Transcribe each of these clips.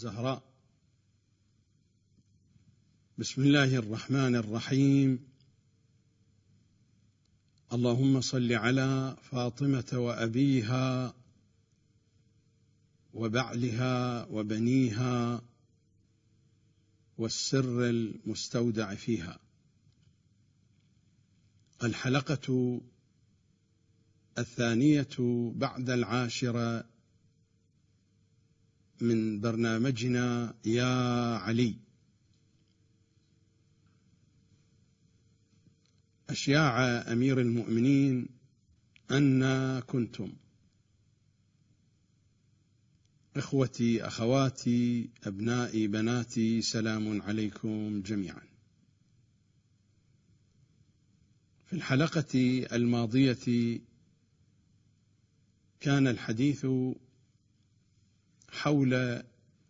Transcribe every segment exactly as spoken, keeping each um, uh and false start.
زهراء. بسم الله الرحمن الرحيم. اللهم صل على فاطمة وأبيها وبعلها وبنيها والسر المستودع فيها. الحلقة الثانية بعد العاشرة من برنامجنا يا علي. أشياع أمير المؤمنين أن كنتم. إخوتي أخواتي أبنائي بناتي، سلام عليكم جميعا. في الحلقة الماضية كان الحديث حول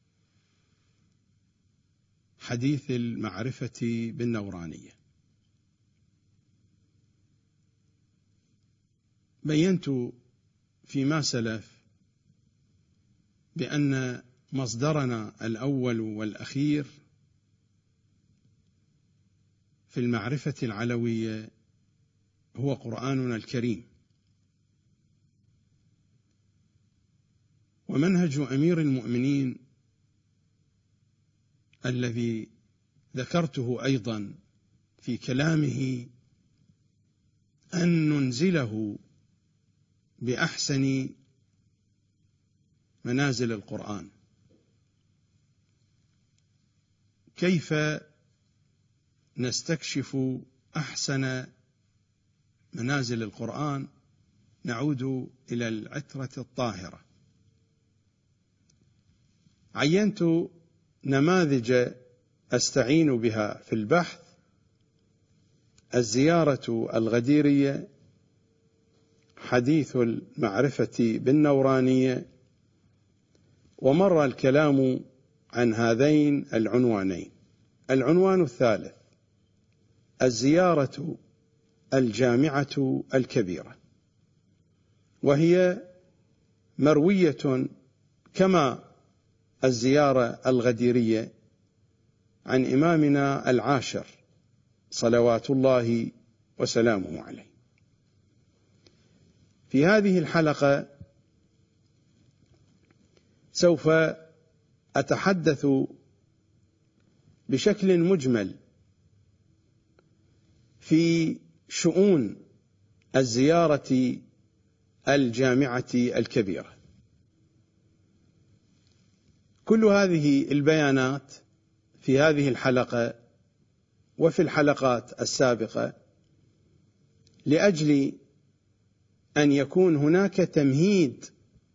حديث المعرفة بالنورانية. بينت فيما سلف بأن مصدرنا الأول والأخير في المعرفة العلوية هو قرآننا الكريم، ومنهج أمير المؤمنين الذي ذكرته أيضا في كلامه أن ننزله بأحسن منازل القرآن. كيف نستكشف أحسن منازل القرآن؟ نعود إلى العترة الطاهرة. عينت نماذج أستعين بها في البحث: الزيارة الغديرية، حديث المعرفة بالنورانية، ومر الكلام عن هذين العنوانين. العنوان الثالث: الزيارة الجامعة الكبيرة، وهي مروية كما الزيارة الغديرية عن إمامنا العاشر صلوات الله وسلامه عليه. في هذه الحلقة سوف أتحدث بشكل مجمل في شؤون الزيارة الجامعة الكبيرة. كل هذه البيانات في هذه الحلقة وفي الحلقات السابقة لأجل أن يكون هناك تمهيد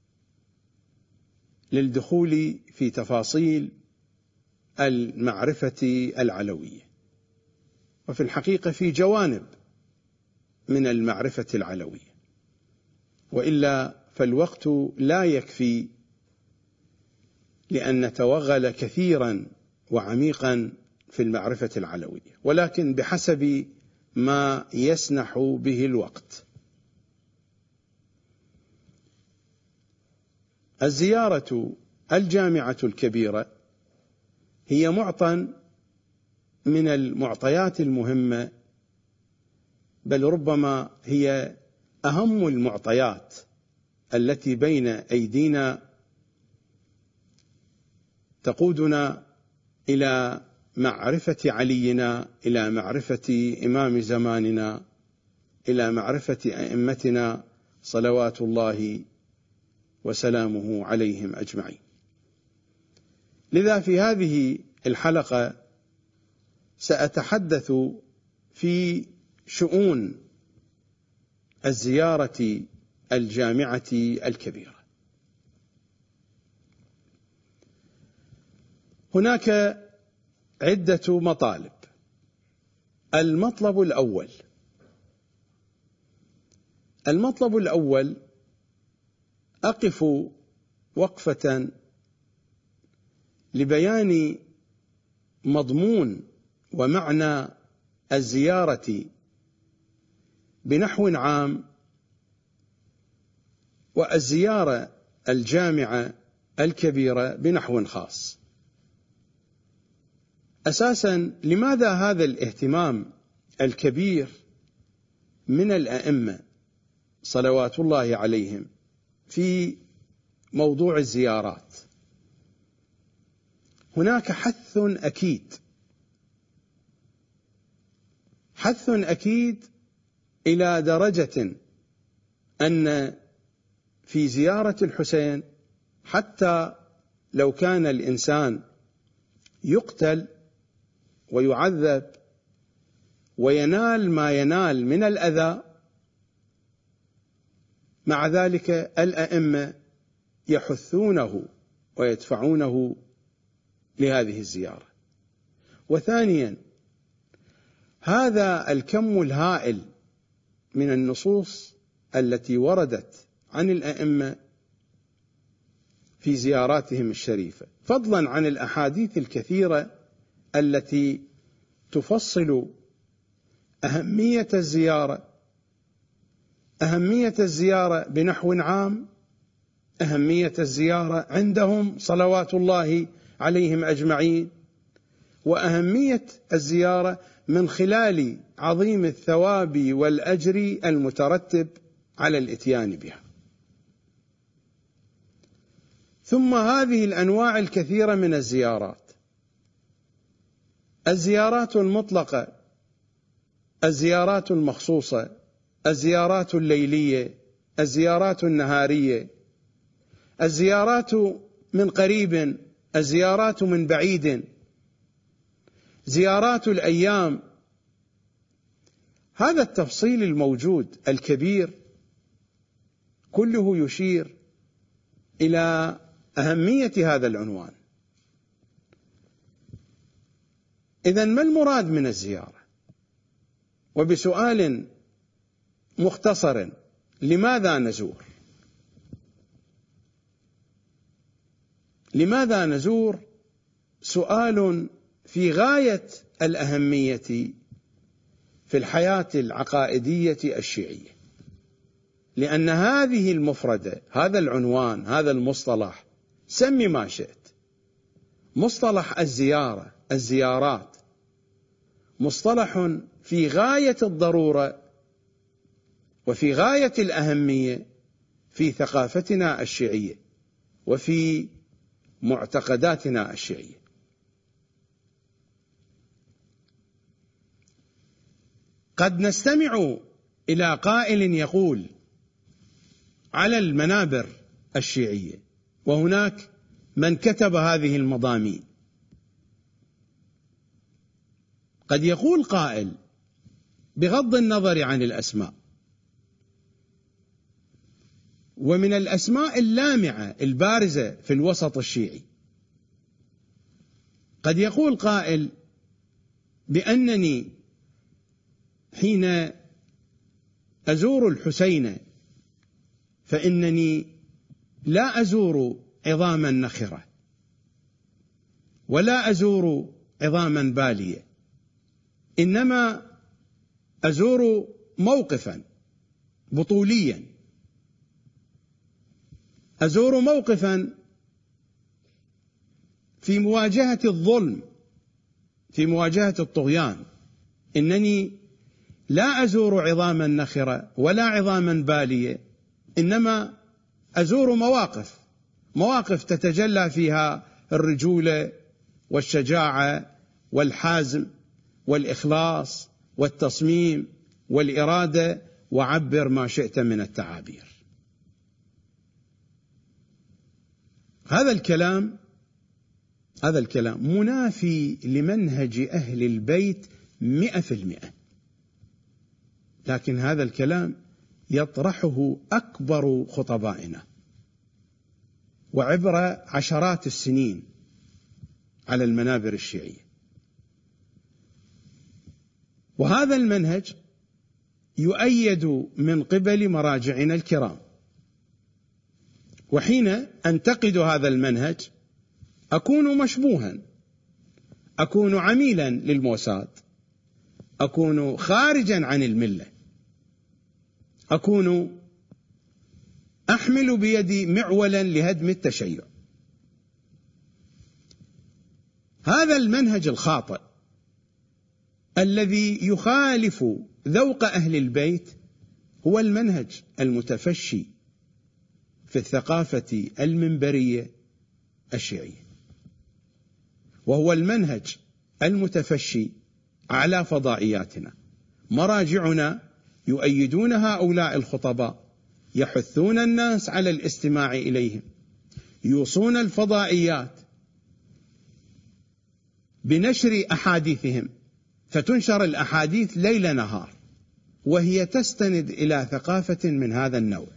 للدخول في تفاصيل المعرفة العلوية. وفي الحقيقة في جوانب من المعرفة العلوية، وإلا فالوقت لا يكفي لأن نتوغل كثيرا وعميقا في المعرفة العلوية، ولكن بحسب ما يسنح به الوقت. الزيارة الجامعة الكبيرة هي معطى من المعطيات المهمة، بل ربما هي أهم المعطيات التي بين أيدينا، تقودنا إلى معرفة علينا، إلى معرفة إمام زماننا، إلى معرفة أئمتنا صلوات الله وسلامه عليهم أجمعين. لذا في هذه الحلقة سأتحدث في شؤون الزيارة الجامعة الكبيرة. هناك عدة مطالب. المطلب الأول المطلب الأول أقف وقفة لبيان مضمون ومعنى الزيارة بنحو عام، والزيارة الجامعة الكبيرة بنحو خاص. أساسا لماذا هذا الاهتمام الكبير من الأئمة صلوات الله عليهم في موضوع الزيارات؟ هناك حث أكيد حث أكيد إلى درجة أن في زيارة الحسين حتى لو كان الإنسان يقتل ويعذب وينال ما ينال من الأذى، مع ذلك الأئمة يحثونه ويدفعونه لهذه الزيارة. وثانيا، هذا الكم الهائل من النصوص التي وردت عن الأئمة في زياراتهم الشريفة، فضلا عن الأحاديث الكثيرة التي تفصل أهمية الزيارة أهمية الزيارة بنحو عام، أهمية الزيارة عندهم صلوات الله عليهم أجمعين، وأهمية الزيارة من خلال عظيم الثواب والأجر المترتب على الإتيان بها. ثم هذه الأنواع الكثيرة من الزيارات، الزيارات المطلقة، الزيارات المخصوصة، الزيارات الليلية، الزيارات النهارية، الزيارات من قريب، الزيارات من بعيد، زيارات الأيام، هذا التفصيل الموجود الكبير كله يشير إلى أهمية هذا العنوان. إذن ما المراد من الزيارة؟ وبسؤال مختصر، لماذا نزور؟ لماذا نزور؟ سؤال في غاية الأهمية في الحياة العقائدية الشيعية، لأن هذه المفردة، هذا العنوان، هذا المصطلح، سمي ما شئت، مصطلح الزيارة، الزيارات، مصطلح في غاية الضرورة وفي غاية الأهمية في ثقافتنا الشيعية وفي معتقداتنا الشيعية. قد نستمع إلى قائل يقول على المنابر الشيعية، وهناك من كتب هذه المضامين، قد يقول قائل بغض النظر عن الأسماء، ومن الأسماء اللامعة البارزة في الوسط الشيعي، قد يقول قائل بأنني حين أزور الحسين فإنني لا أزور عظاما نخرة ولا أزور عظاما بالية، إنما أزور موقفا بطوليا، أزور موقفا في مواجهة الظلم، في مواجهة الطغيان، إنني لا أزور عظاما نخرة ولا عظاما بالية، إنما أزور مواقف مواقف تتجلى فيها الرجولة والشجاعة والحزم والإخلاص والتصميم والإرادة، وعبر ما شئت من التعابير. هذا الكلام هذا الكلام منافي لمنهج أهل البيت مئة في المئة، لكن هذا الكلام يطرحه أكبر خطبائنا وعبر عشرات السنين على المنابر الشيعية، وهذا المنهج يؤيد من قبل مراجعنا الكرام. وحين أنتقد هذا المنهج أكون مشبوها، أكون عميلا للموساد، أكون خارجا عن الملة، أكون أحمل بيدي معولا لهدم التشيع. هذا المنهج الخاطئ الذي يخالف ذوق أهل البيت هو المنهج المتفشي في الثقافة المنبرية الشيعية، وهو المنهج المتفشي على فضائياتنا. مراجعنا يؤيدون هؤلاء الخطباء، يحثون الناس على الاستماع إليهم، يوصون الفضائيات بنشر أحاديثهم، فتنشر الأحاديث ليل نهار وهي تستند إلى ثقافة من هذا النوع.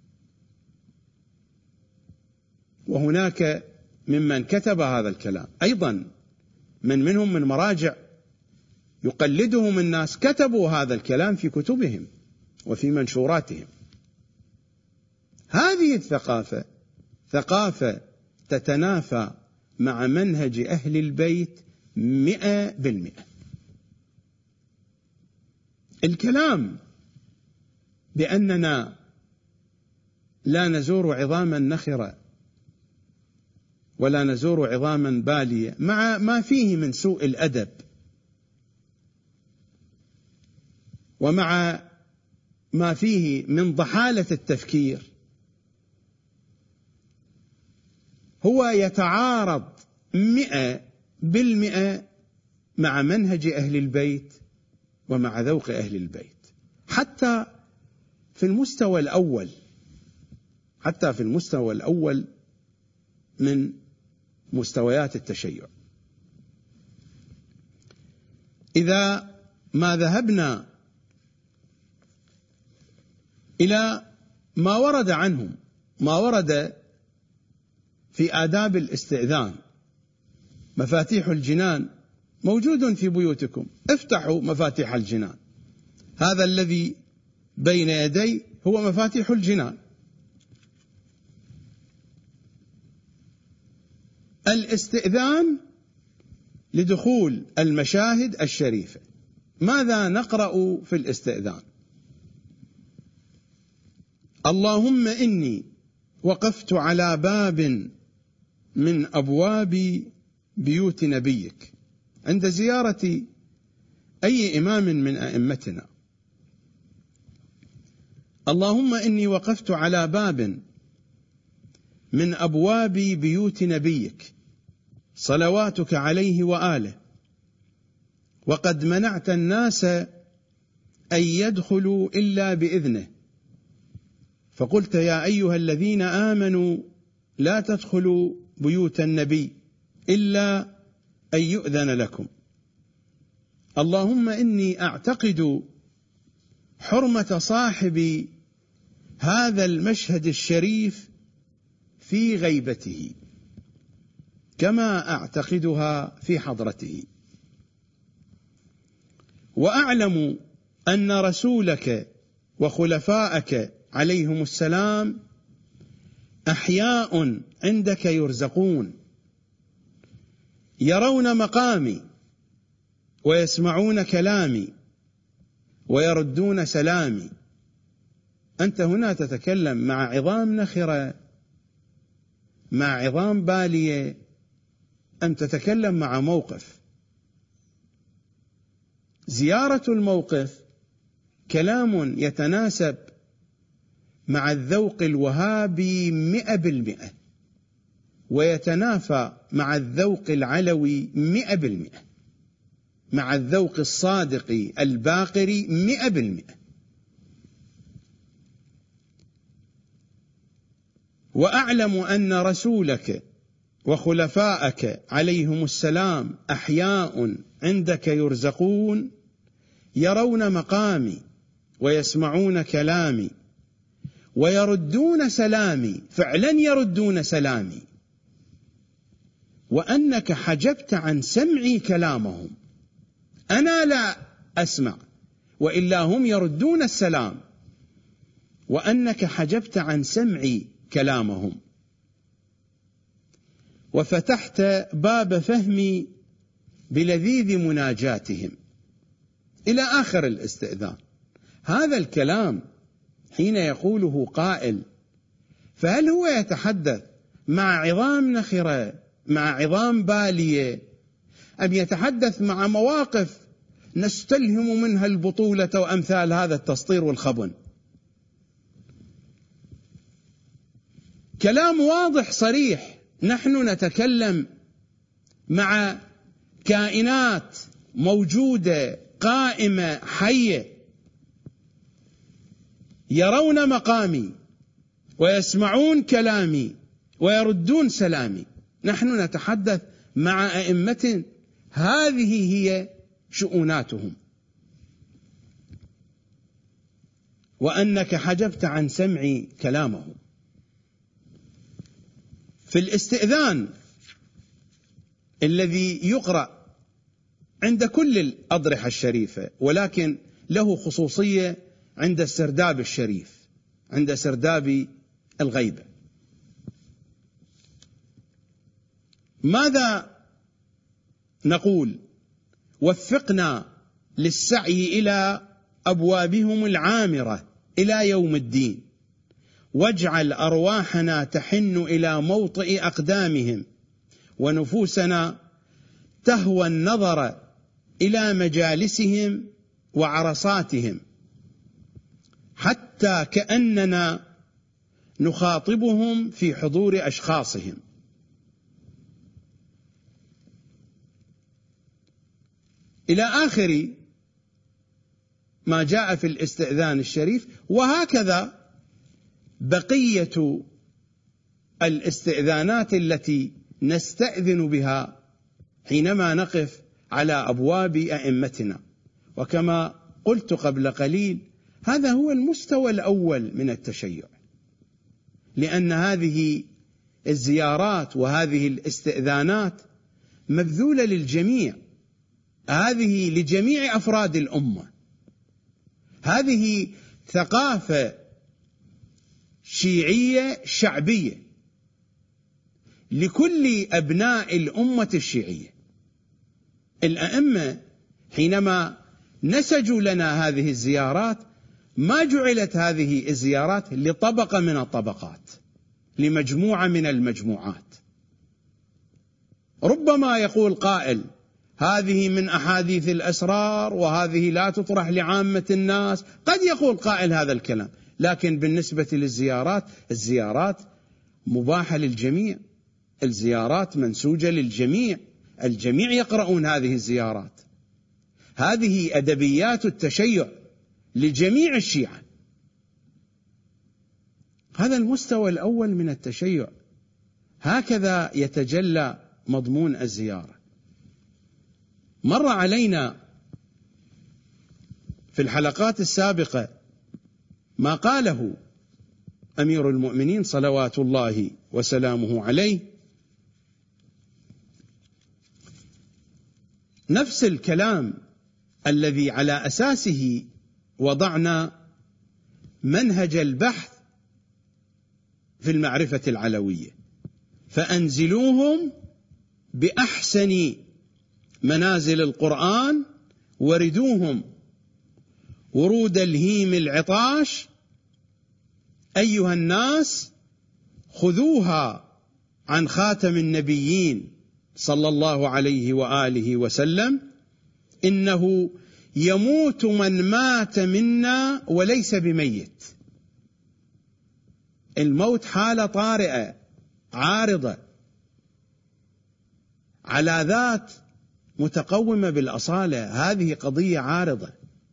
وهناك ممن كتب هذا الكلام أيضا، من منهم من مراجع يقلدهم الناس، كتبوا هذا الكلام في كتبهم وفي منشوراتهم. هذه الثقافة ثقافة تتنافى مع منهج أهل البيت مئة بالمئة. الكلام بأننا لا نزور عظاما نخرة ولا نزور عظاما بالية مع ما فيه من سوء الأدب ومع ما فيه من ضحالة التفكير، هو يتعارض مئة بالمئة مع منهج أهل البيت ومع ذوق أهل البيت، حتى في المستوى الأول حتى في المستوى الأول من مستويات التشيع. إذا ما ذهبنا إلى ما ورد عنهم، ما ورد في آداب الاستئذان، مفاتيح الجنان موجود في بيوتكم، افتحوا مفاتيح الجنان. هذا الذي بين يدي هو مفاتيح الجنان. الاستئذان لدخول المشاهد الشريفة. ماذا نقرأ في الاستئذان؟ اللهم إني وقفت على باب من أبواب بيوت نبيك عند زيارة أي إمام من أئمتنا. اللهم إني وقفت على باب من أبواب بيوت نبيك صلواتك عليه وآله، وقد منعت الناس أن يدخلوا إلا بإذنه، فقلت يا أيها الذين آمنوا لا تدخلوا بيوت النبي إلا أن يؤذن لكم. اللهم إني أعتقد حرمة صاحب هذا المشهد الشريف في غيبته كما أعتقدها في حضرته، وأعلم أن رسولك وخلفاءك عليهم السلام أحياء عندك يرزقون، يرون مقامي ويسمعون كلامي ويردون سلامي. أنت هنا تتكلم مع عظام نخرة، مع عظام بالية، أم تتكلم مع موقف؟ زيارة الموقف كلام يتناسب مع الذوق الوهابي مئة بالمئة، ويتنافى مع الذوق العلوي مئة بالمئة، مع الذوق الصادق الباقري مئة بالمئة. وأعلم أن رسولك وخلفاءك عليهم السلام أحياء عندك يرزقون، يرون مقامي ويسمعون كلامي ويردون سلامي، فعلا يردون سلامي، وأنك حجبت عن سمعي كلامهم، أنا لا أسمع وإلا هم يردون السلام، وأنك حجبت عن سمعي كلامهم، وفتحت باب فهمي بلذيذ مناجاتهم، إلى آخر الاستئذان. هذا الكلام حين يقوله قائل، فهل هو يتحدث مع عظام نخرة، مع عظام بالية، أم يتحدث مع مواقف نستلهم منها البطولة وأمثال هذا التسطير والخبن. كلام واضح صريح، نحن نتكلم مع كائنات موجودة قائمة حية، يرون مقامي ويسمعون كلامي ويردون سلامي. نحن نتحدث مع أئمة هذه هي شؤوناتهم، وأنك حجبت عن سمع كلامهم. في الاستئذان الذي يقرأ عند كل الأضرحة الشريفة، ولكن له خصوصية عند السرداب الشريف، عند سرداب الغيبة، ماذا نقول؟ وفقنا للسعي إلى أبوابهم العامرة إلى يوم الدين، واجعل أرواحنا تحن إلى موطئ أقدامهم، ونفوسنا تهوى النظر إلى مجالسهم وعرصاتهم، حتى كأننا نخاطبهم في حضور أشخاصهم. إلى آخر ما جاء في الاستئذان الشريف. وهكذا بقية الاستئذانات التي نستأذن بها حينما نقف على أبواب أئمتنا. وكما قلت قبل قليل، هذا هو المستوى الأول من التشيع، لأن هذه الزيارات وهذه الاستئذانات مبذولة للجميع، هذه لجميع أفراد الأمة، هذه ثقافة شيعية شعبية لكل أبناء الأمة الشيعية. الأئمة حينما نسجوا لنا هذه الزيارات ما جعلت هذه الزيارات لطبقة من الطبقات، لمجموعة من المجموعات. ربما يقول قائل هذه من أحاديث الأسرار وهذه لا تطرح لعامة الناس، قد يقول قائل هذا الكلام، لكن بالنسبة للزيارات، الزيارات مباحة للجميع، الزيارات منسوجة للجميع، الجميع يقرؤون هذه الزيارات، هذه أدبيات التشيع لجميع الشيعة. هذا المستوى الأول من التشيع، هكذا يتجلى مضمون الزيارة. مر علينا في الحلقات السابقة ما قاله أمير المؤمنين صلوات الله وسلامه عليه، نفس الكلام الذي على أساسه وضعنا منهج البحث في المعرفة العلوية. فأنزلوهم بأحسن منازل القرآن، وردوهم ورود الهيم العطاش، أيها الناس خذوها عن خاتم النبيين صلى الله عليه وآله وسلم، إنه يموت من مات منا وليس بميت. الموت حالة طارئة عارضة على ذات متقومة بالأصالة، هذه قضية عارضة.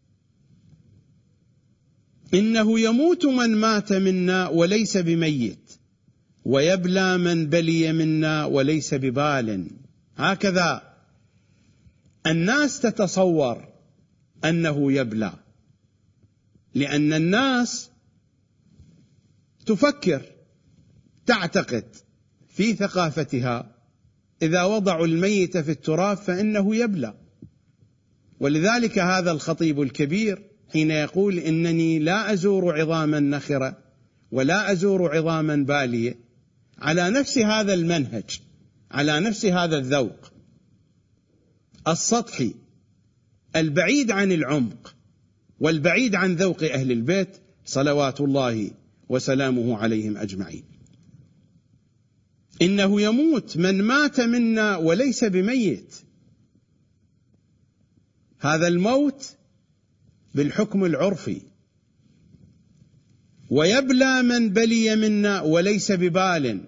إنه يموت من مات منا وليس بميت، ويبلى من بلي منا وليس ببال. هكذا الناس تتصور أنه يبلى، لأن الناس تفكر تعتقد في ثقافتها إذا وضعوا الميت في التراب فإنه يبلى. ولذلك هذا الخطيب الكبير حين يقول إنني لا أزور عظاما نخرة ولا أزور عظاما بالية، على نفس هذا المنهج، على نفس هذا الذوق السطحي البعيد عن العمق والبعيد عن ذوق أهل البيت صلوات الله وسلامه عليهم أجمعين. إنه يموت من مات منا وليس بميت، هذا الموت بالحكم العرفي، ويبلى من بلي منا وليس ببال،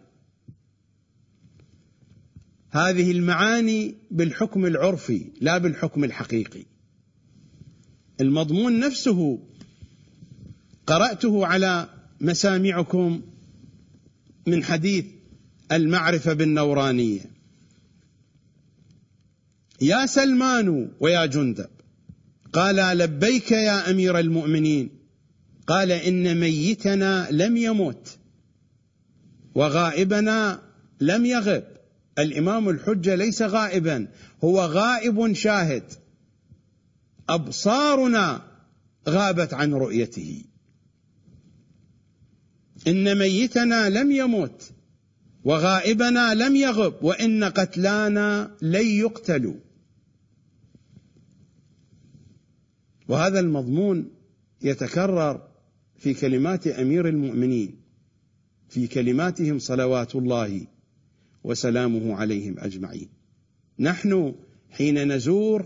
هذه المعاني بالحكم العرفي لا بالحكم الحقيقي. المضمون نفسه قرأته على مسامعكم من حديث المعرفة بالنورانية: يا سلمان ويا جندب، قال لبيك يا أمير المؤمنين، قال إن ميتنا لم يمت وغائبنا لم يغب. الإمام الحجة ليس غائبا، هو غائب شاهد، أبصارنا غابت عن رؤيته. إن ميتنا لم يمت وغائبنا لم يغب وإن قتلانا لن يقتلوا. وهذا المضمون يتكرر في كلمات أمير المؤمنين، في كلماتهم صلوات الله وسلامه عليهم أجمعين. نحن حين نزور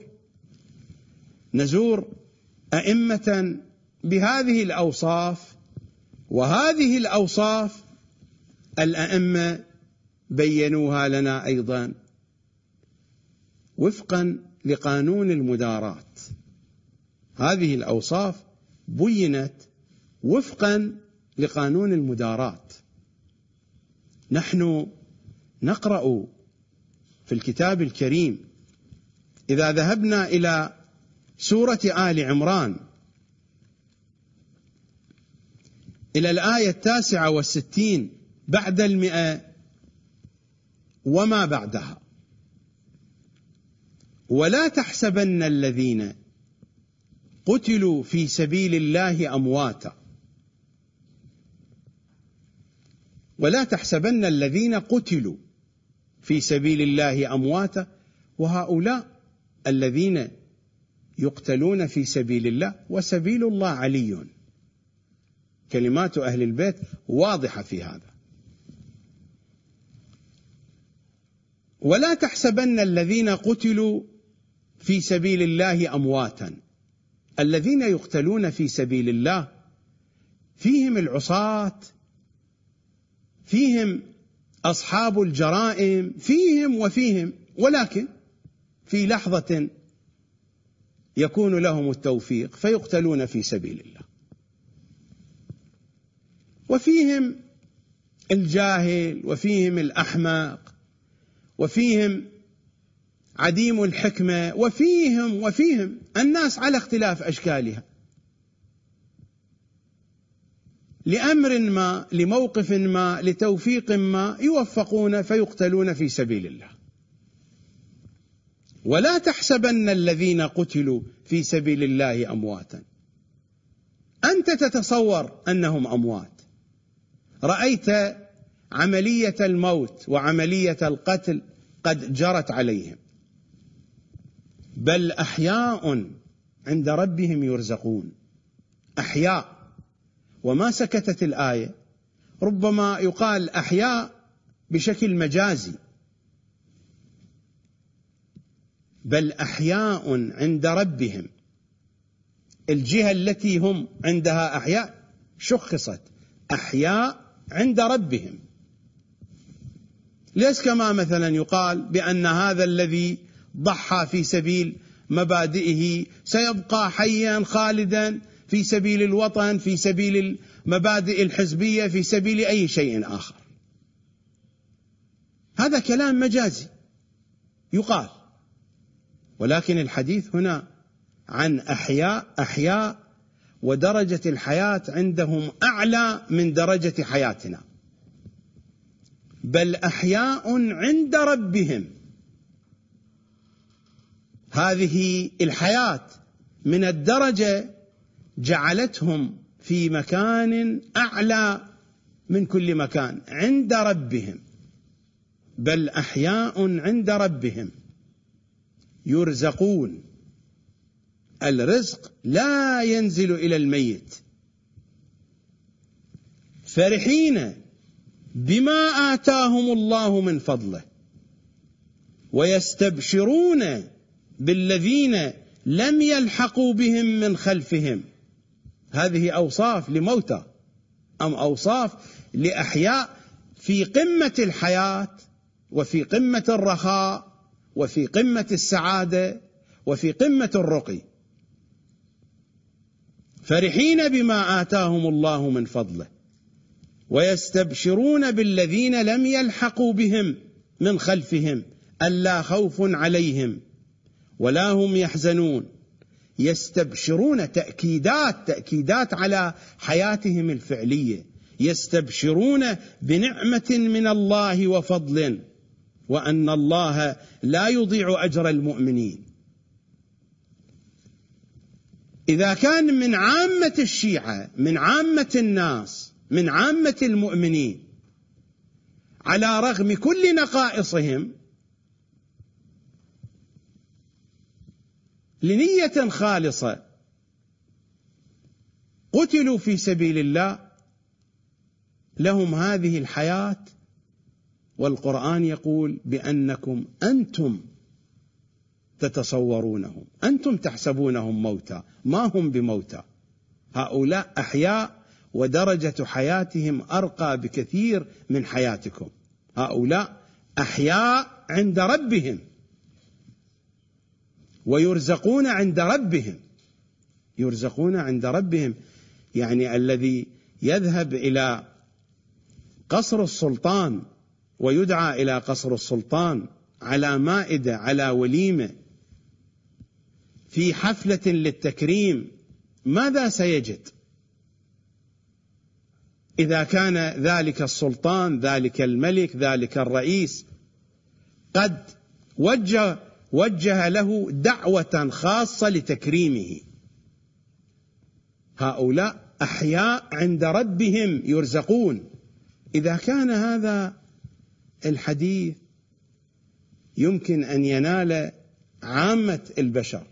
نزور أئمة بهذه الأوصاف، وهذه الأوصاف الأئمة بينوها لنا أيضا وفقا لقانون المدارات. هذه الأوصاف بينت وفقا لقانون المدارات. نحن نقرأ في الكتاب الكريم، إذا ذهبنا إلى سورة آل عمران إلى الآية التاسعة والستين بعد المئة وما بعدها: ولا تحسبن الذين قتلوا في سبيل الله أمواتا، ولا تحسبن الذين قتلوا في سبيل الله أمواتا، وهؤلاء الذين يقتلون في سبيل الله وسبيل الله علي. كلمات أهل البيت واضحة في هذا. ولا تحسبن الذين قتلوا في سبيل الله أمواتا، الذين يقتلون في سبيل الله فيهم العصاة، فيهم أصحاب الجرائم، فيهم وفيهم، ولكن في لحظة يكون لهم التوفيق فيقتلون في سبيل الله. وفيهم الجاهل، وفيهم الأحمق، وفيهم عديم الحكمة، وفيهم وفيهم الناس على اختلاف أشكالها، لأمر ما، لموقف ما، لتوفيق ما، يوفقون فيقتلون في سبيل الله. ولا تحسبن الذين قتلوا في سبيل الله أمواتا. أنت تتصور أنهم أموات، رأيت عملية الموت وعملية القتل قد جرت عليهم، بل أحياء عند ربهم يرزقون. أحياء، وما سكتت الآية، ربما يقال أحياء بشكل مجازي، بل أحياء عند ربهم. الجهة التي هم عندها أحياء شخصت أحياء عند ربهم. ليس كما مثلا يقال بأن هذا الذي ضحى في سبيل مبادئه سيبقى حيا خالدا في سبيل الوطن، في سبيل المبادئ الحزبية، في سبيل أي شيء آخر. هذا كلام مجازي يقال، ولكن الحديث هنا عن أحياء أحياء ودرجة الحياة عندهم أعلى من درجة حياتنا، بل أحياء عند ربهم. هذه الحياة من الدرجة جعلتهم في مكان أعلى من كل مكان عند ربهم، بل أحياء عند ربهم يرزقون. الرزق لا ينزل إلى الميت. فرحين بما آتاهم الله من فضله ويستبشرون بالذين لم يلحقوا بهم من خلفهم. هذه أوصاف لموتى أم أوصاف لأحياء في قمة الحياة وفي قمة الرخاء وفي قمة السعادة وفي قمة الرقي، فرحين بما آتاهم الله من فضله ويستبشرون بالذين لم يلحقوا بهم من خلفهم ألا خوف عليهم ولا هم يحزنون. يستبشرون تأكيدات تأكيدات على حياتهم الفعلية، يستبشرون بنعمة من الله وفضل وأن الله لا يضيع أجر المؤمنين. إذا كان من عامة الشيعة، من عامة الناس، من عامة المؤمنين، على رغم كل نقائصهم لنية خالصة قتلوا في سبيل الله، لهم هذه الحياة، والقرآن يقول بأنكم أنتم تتصورونهم، أنتم تحسبونهم موتى، ما هم بموتى. هؤلاء أحياء ودرجة حياتهم أرقى بكثير من حياتكم. هؤلاء أحياء عند ربهم ويرزقون عند ربهم. يرزقون عند ربهم يعني الذي يذهب إلى قصر السلطان ويدعى إلى قصر السلطان على مائدة، على وليمة، في حفلة للتكريم، ماذا سيجد؟ إذا كان ذلك السلطان، ذلك الملك، ذلك الرئيس قد وجه وجه له دعوة خاصة لتكريمه. هؤلاء أحياء عند ربهم يرزقون. إذا كان هذا الحديث يمكن أن ينال عامة البشر،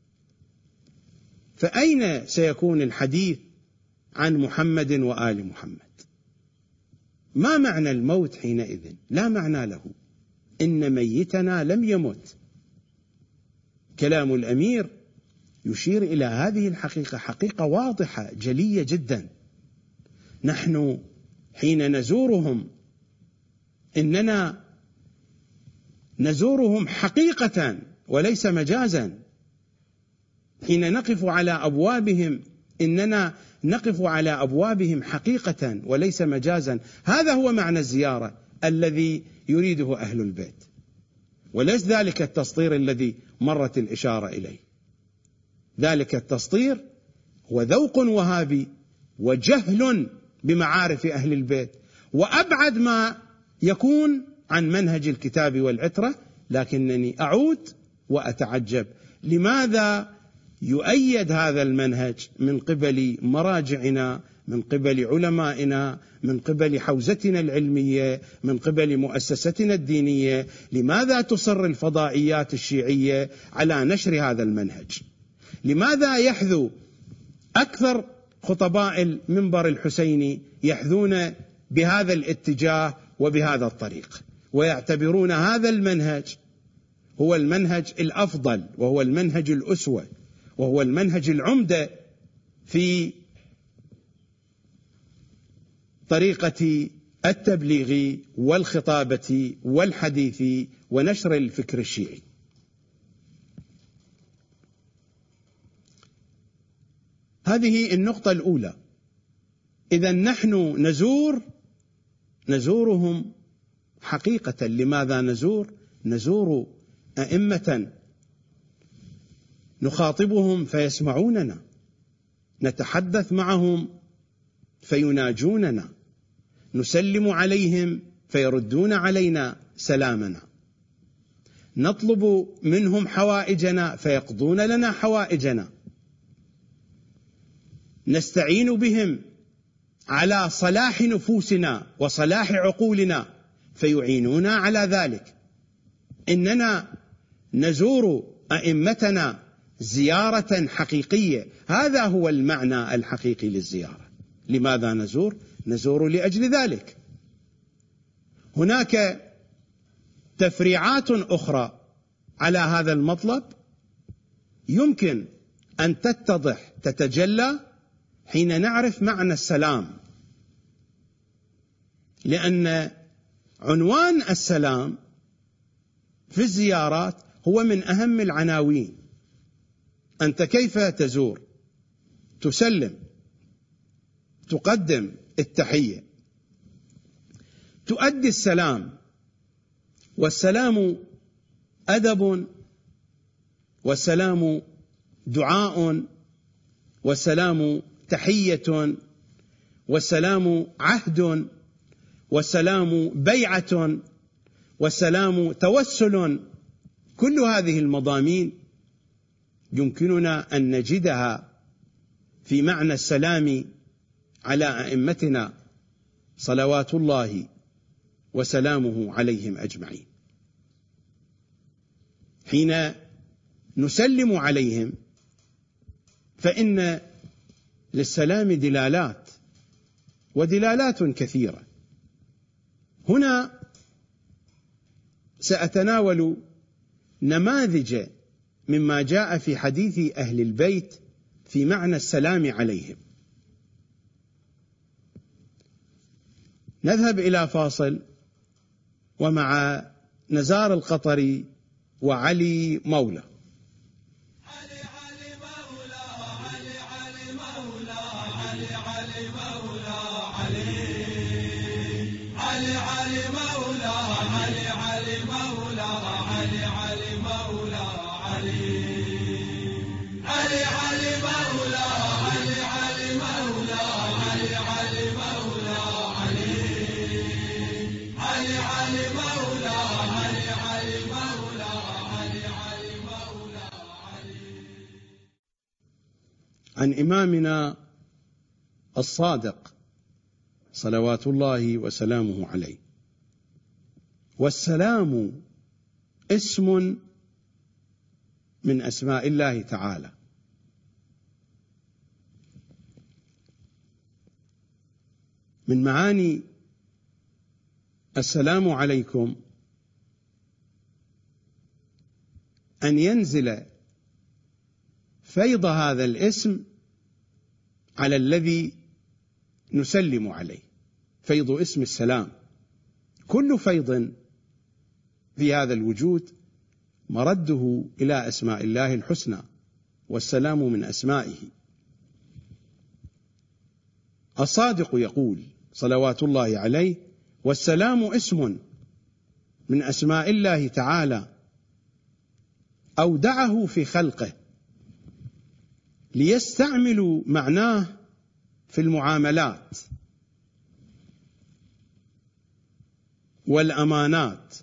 فأين سيكون الحديث عن محمد وآل محمد؟ ما معنى الموت حينئذ؟ لا معنى له. إن ميتنا لم يمت. كلام الأمير يشير إلى هذه الحقيقة، حقيقة واضحة جلية جدا. نحن حين نزورهم إننا نزورهم حقيقة وليس مجازا. حين نقف على أبوابهم إننا نقف على أبوابهم حقيقة وليس مجازا. هذا هو معنى الزيارة الذي يريده أهل البيت، وليس ذلك التسطير الذي مرت الإشارة إليه. ذلك التسطير هو ذوق وهابي وجهل بمعارف أهل البيت، وأبعد ما يكون عن منهج الكتاب والعترة. لكنني أعود وأتعجب لماذا يؤيد هذا المنهج من قبل مراجعنا، من قبل علمائنا، من قبل حوزتنا العلمية، من قبل مؤسستنا الدينية. لماذا تصر الفضائيات الشيعية على نشر هذا المنهج؟ لماذا يحذو أكثر خطباء المنبر الحسيني يحذون بهذا الاتجاه وبهذا الطريق، ويعتبرون هذا المنهج هو المنهج الأفضل، وهو المنهج الأسوة، وهو المنهج العمدة في طريقة التبليغ والخطابة والحديث ونشر الفكر الشيعي؟ هذه النقطة الأولى. إذا نحن نزور نزورهم حقيقة. لماذا نزور؟ نزور أئمة نخاطبهم فيسمعوننا، نتحدث معهم فيناجوننا، نسلم عليهم فيردون علينا سلامنا، نطلب منهم حوائجنا فيقضون لنا حوائجنا، نستعين بهم على صلاح نفوسنا وصلاح عقولنا فيعينونا على ذلك. إننا نزور أئمتنا زيارة حقيقية. هذا هو المعنى الحقيقي للزيارة. لماذا نزور؟ نزور لأجل ذلك. هناك تفريعات أخرى على هذا المطلب يمكن أن تتضح تتجلى حين نعرف معنى السلام، لأن عنوان السلام في الزيارات هو من أهم العناوين. أنت كيف تزور؟ تسلم، تقدم التحية، تؤدي السلام، والسلام أدب، والسلام دعاء، والسلام تحية، والسلام عهد، والسلام بيعة، والسلام توسل. كل هذه المضامين يمكننا أن نجدها في معنى السلام على أئمتنا صلوات الله وسلامه عليهم أجمعين. حين نسلم عليهم فإن للسلام دلالات، ودلالات كثيرة. هنا سأتناول نماذج مما جاء في حديث أهل البيت في معنى السلام عليهم. نذهب إلى فاصل، ومع نزار القطري وعلي مولى. علي علي مولى علي علي مولى علي علي مولى علي علي علي مولى علي علي مولى علي علي مولى علي علي علي مولى علي علي مولى علي علي مولى علي علي علي مولى علي علي مولى علي علي مولى علي. عن إمامنا الصادق صلوات الله وسلامه عليه: والسلام اسم من أسماء الله تعالى، من معاني السلام عليكم أن ينزل فيض هذا الاسم على الذي نسلم عليه، فيض اسم السلام. كل فيض في هذا الوجود مرده إلى أسماء الله الحسنى، والسلام من أسمائه. الصادق يقول صلوات الله عليه: والسلام اسم من أسماء الله تعالى أودعه في خلقه ليستعملوا معناه في المعاملات والأمانات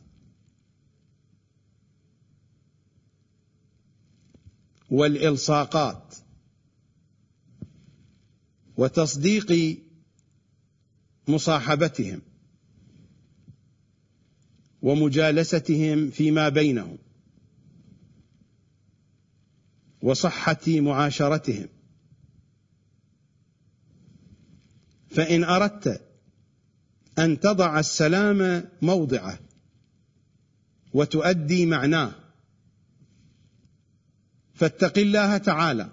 والإلصاقات وتصديق مصاحبتهم ومجالستهم فيما بينهم وصحة معاشرتهم. فإن أردت أن تضع السلام موضعه وتؤدي معناه فاتق الله تعالى،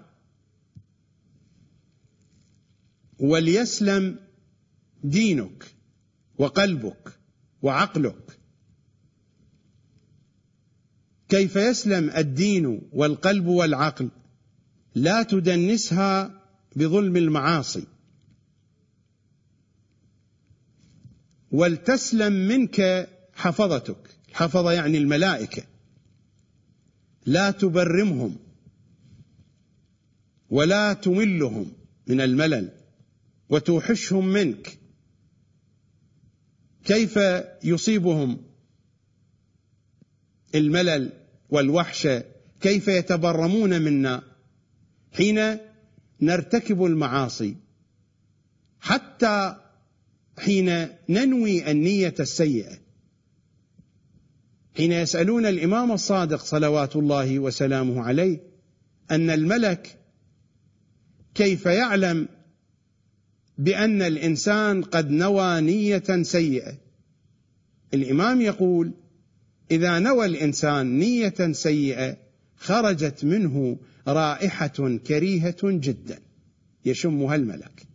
وليسلم دينك وقلبك وعقلك. كيف يسلم الدين والقلب والعقل؟ لا تدنسها بظلم المعاصي، ولتسلم منك حفظتك. الحفظة يعني الملائكة، لا تبرمهم ولا تملهم من الملل وتوحشهم منك. كيف يصيبهم الملل والوحشة؟ كيف يتبرمون منا حين نرتكب المعاصي، حتى حين ننوي النية السيئة؟ حين يسألون الإمام الصادق صلوات الله وسلامه عليه أن الملك كيف يعلم بأن الإنسان قد نوى نية سيئة؟ الإمام يقول: إذا نوى الإنسان نية سيئة خرجت منه رائحة كريهة جدا يشمها الملك،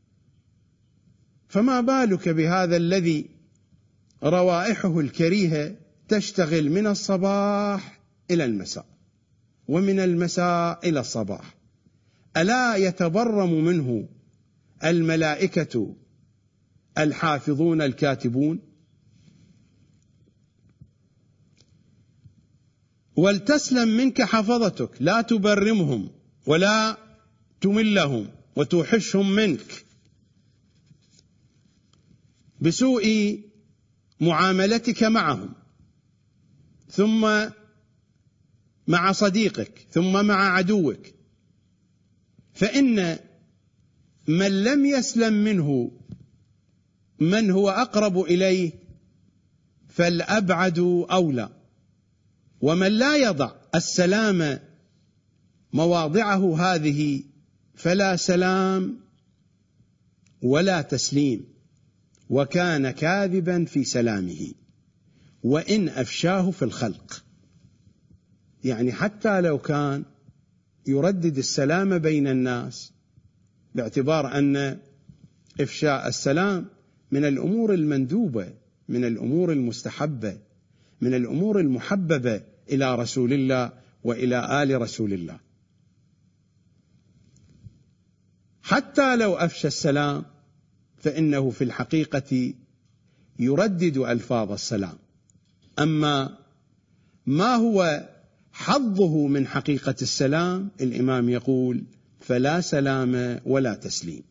فما بالك بهذا الذي روائحه الكريهة تشتغل من الصباح إلى المساء ومن المساء إلى الصباح؟ ألا يتبرم منه الملائكة الحافظون الكاتبون؟ ولتسلم منك حفظتك، لا تبرمهم ولا تملهم وتوحشهم منك بسوء معاملتك معهم، ثم مع صديقك، ثم مع عدوك. فإن من لم يسلم منه من هو أقرب إليه فالأبعد أولى، ومن لا يضع السلام مواضعه هذه فلا سلام ولا تسليم، وكان كاذبا في سلامه وإن أفشاه في الخلق. يعني حتى لو كان يردد السلام بين الناس باعتبار أن إفشاء السلام من الأمور المندوبة، من الأمور المستحبة، من الأمور المحببة إلى رسول الله وإلى آل رسول الله، حتى لو أفشى السلام فإنه في الحقيقة يردد ألفاظ السلام. أما ما هو حظه من حقيقة السلام، الإمام يقول فلا سلام ولا تسليم،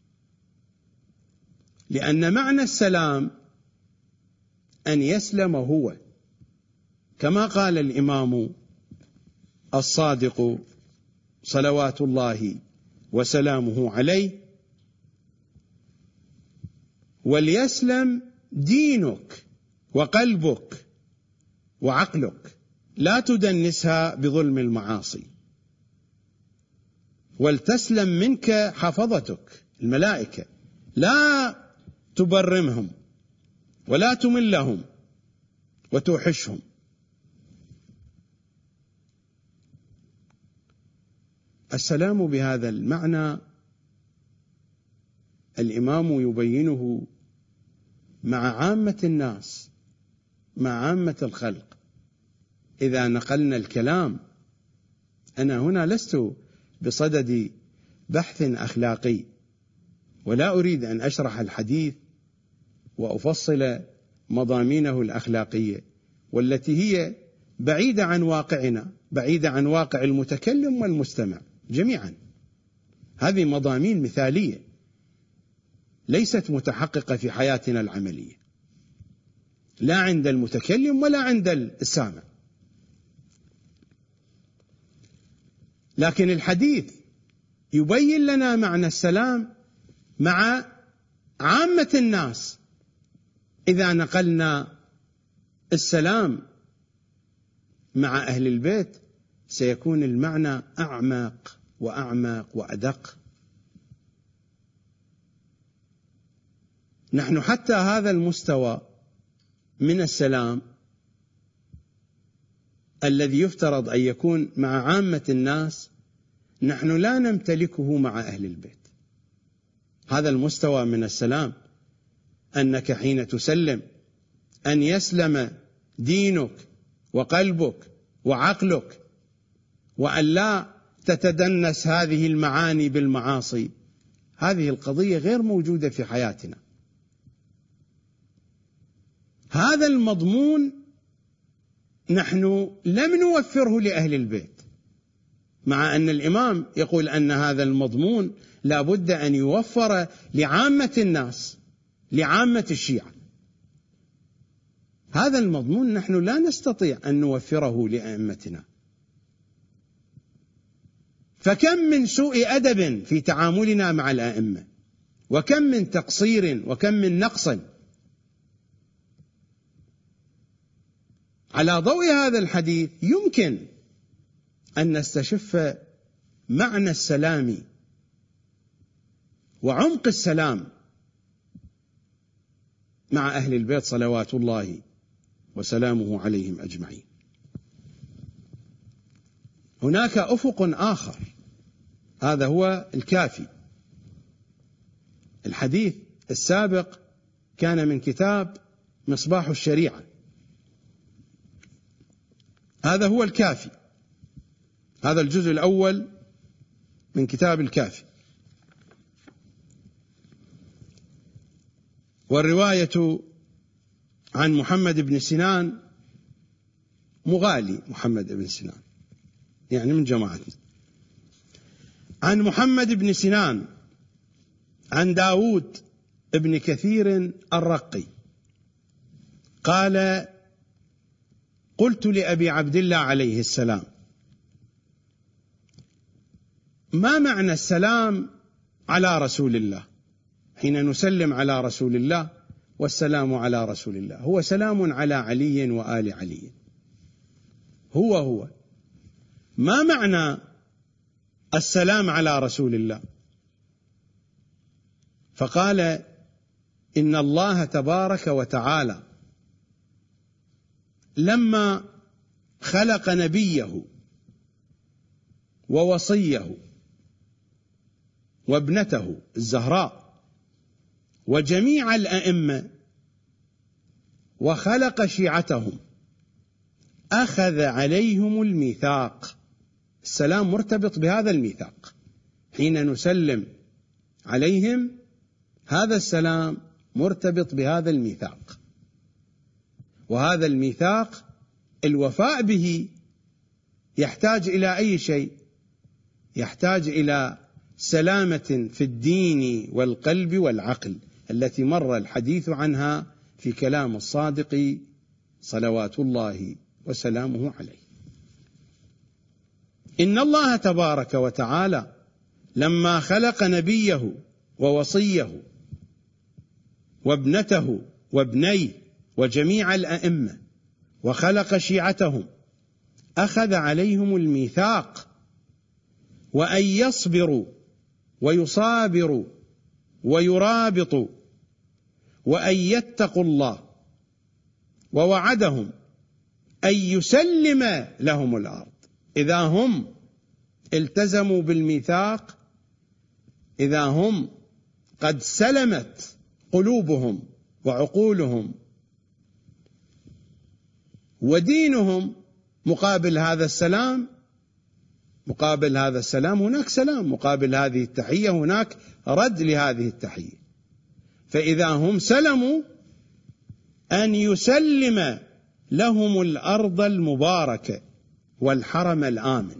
لأن معنى السلام أن يسلم هو، كما قال الإمام الصادق صلوات الله وسلامه عليه: وليسلم دينك وقلبك وعقلك، لا تدنسها بظلم المعاصي. ولتسلم منك حفظتك الملائكة، لا تبرمهم ولا تملهم وتوحشهم. السلام بهذا المعنى الإمام يبينه مع عامة الناس، مع عامة الخلق. إذا نقلنا الكلام، أنا هنا لست بصدد بحث أخلاقي، ولا أريد أن أشرح الحديث وأفصل مضامينه الأخلاقية، والتي هي بعيدة عن واقعنا، بعيدة عن واقع المتكلم والمستمع جميعا. هذه مضامين مثالية ليست متحققة في حياتنا العملية، لا عند المتكلم ولا عند السامع. لكن الحديث يبين لنا معنى السلام مع عامة الناس. إذا نقلنا السلام مع أهل البيت سيكون المعنى أعمق وأعمق وأدق. نحن حتى هذا المستوى من السلام الذي يفترض أن يكون مع عامة الناس نحن لا نمتلكه مع أهل البيت. هذا المستوى من السلام أنك حين تسلم أن يسلم دينك وقلبك وعقلك، وأن لا تتدنس هذه المعاني بالمعاصي. هذه القضية غير موجودة في حياتنا. هذا المضمون نحن لم نوفره لأهل البيت، مع أن الإمام يقول أن هذا المضمون لا بد أن يوفر لعامة الناس، لعامة الشيعة. هذا المضمون نحن لا نستطيع أن نوفره لأئمتنا. فكم من سوء أدب في تعاملنا مع الأئمة، وكم من تقصير، وكم من نقص. على ضوء هذا الحديث يمكن أن نستشف معنى السلام وعمق السلام مع أهل البيت صلوات الله وسلامه عليهم أجمعين. هناك أفق آخر، هذا هو الكافي. الحديث السابق كان من كتاب مصباح الشريعة، هذا هو الكافي، هذا الجزء الأول من كتاب الكافي. والرواية عن محمد بن سنان، مغالي محمد بن سنان يعني من جماعتنا، عن محمد بن سنان عن داود ابن كثير الرقي قال: قلت لأبي عبد الله عليه السلام: ما معنى السلام على رسول الله؟ حين نسلم على رسول الله والسلام على رسول الله، هو سلام على علي وآل علي، هو هو ما معنى السلام على رسول الله؟ فقال: إن الله تبارك وتعالى لما خلق نبيه ووصيه وابنته الزهراء وجميع الأئمة وخلق شيعتهم أخذ عليهم الميثاق. السلام مرتبط بهذا الميثاق، حين نسلم عليهم هذا السلام مرتبط بهذا الميثاق، وهذا الميثاق الوفاء به يحتاج إلى أي شيء؟ يحتاج إلى سلامة في الدين والقلب والعقل، التي مر الحديث عنها في كلام الصادق صلوات الله وسلامه عليه. إن الله تبارك وتعالى لما خلق نبيه ووصيه وابنته وابنيه وجميع الأئمة وخلق شيعتهم أخذ عليهم الميثاق، وأن يصبروا ويصابروا ويرابطوا وأن يتقوا الله، ووعدهم أن يسلم لهم الأرض إذا هم التزموا بالميثاق، إذا هم قد سلمت قلوبهم وعقولهم ودينهم مقابل هذا السلام. مقابل هذا السلام هناك سلام، مقابل هذه التحية هناك رد لهذه التحية. فإذا هم سلموا أن يسلم لهم الأرض المباركة والحرم الآمن،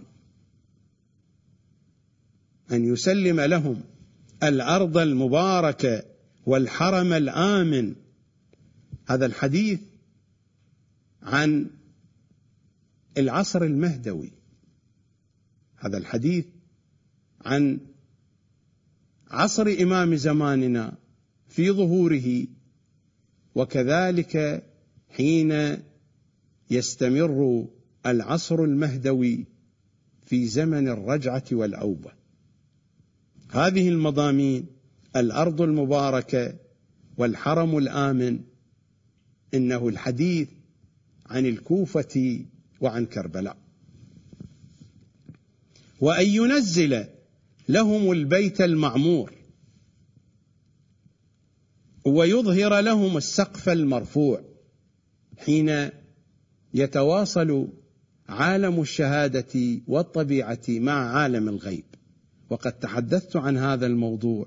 أن يسلم لهم الأرض المباركة والحرم الآمن. هذا الحديث عن العصر المهدوي، هذا الحديث عن عصر إمام زماننا في ظهوره، وكذلك حين يستمر العصر المهدوي في زمن الرجعة والأوبة. هذه المضامين: الأرض المباركة والحرم الآمن، إنه الحديث عن الكوفة وعن كربلاء. وأن ينزل لهم البيت المعمور ويظهر لهم السقف المرفوع، حين يتواصل عالم الشهادة والطبيعة مع عالم الغيب. وقد تحدثت عن هذا الموضوع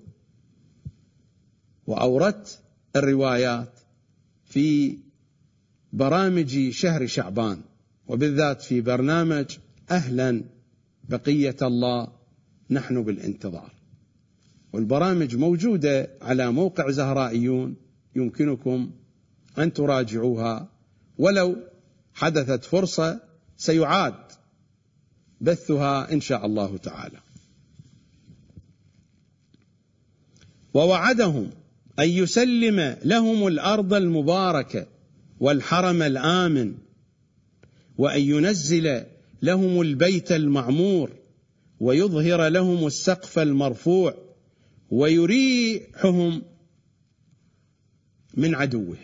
وأوردت الروايات في برامج شهر شعبان، وبالذات في برنامج أهلا بقية الله نحن بالانتظار، والبرامج موجودة على موقع زهرائيون، يمكنكم أن تراجعوها، ولو حدثت فرصة سيعاد بثها إن شاء الله تعالى. ووعدهم أن يسلم لهم الأرض المباركة والحرم الآمن، وأن ينزل لهم البيت المعمور ويظهر لهم السقف المرفوع ويريحهم من عدوهم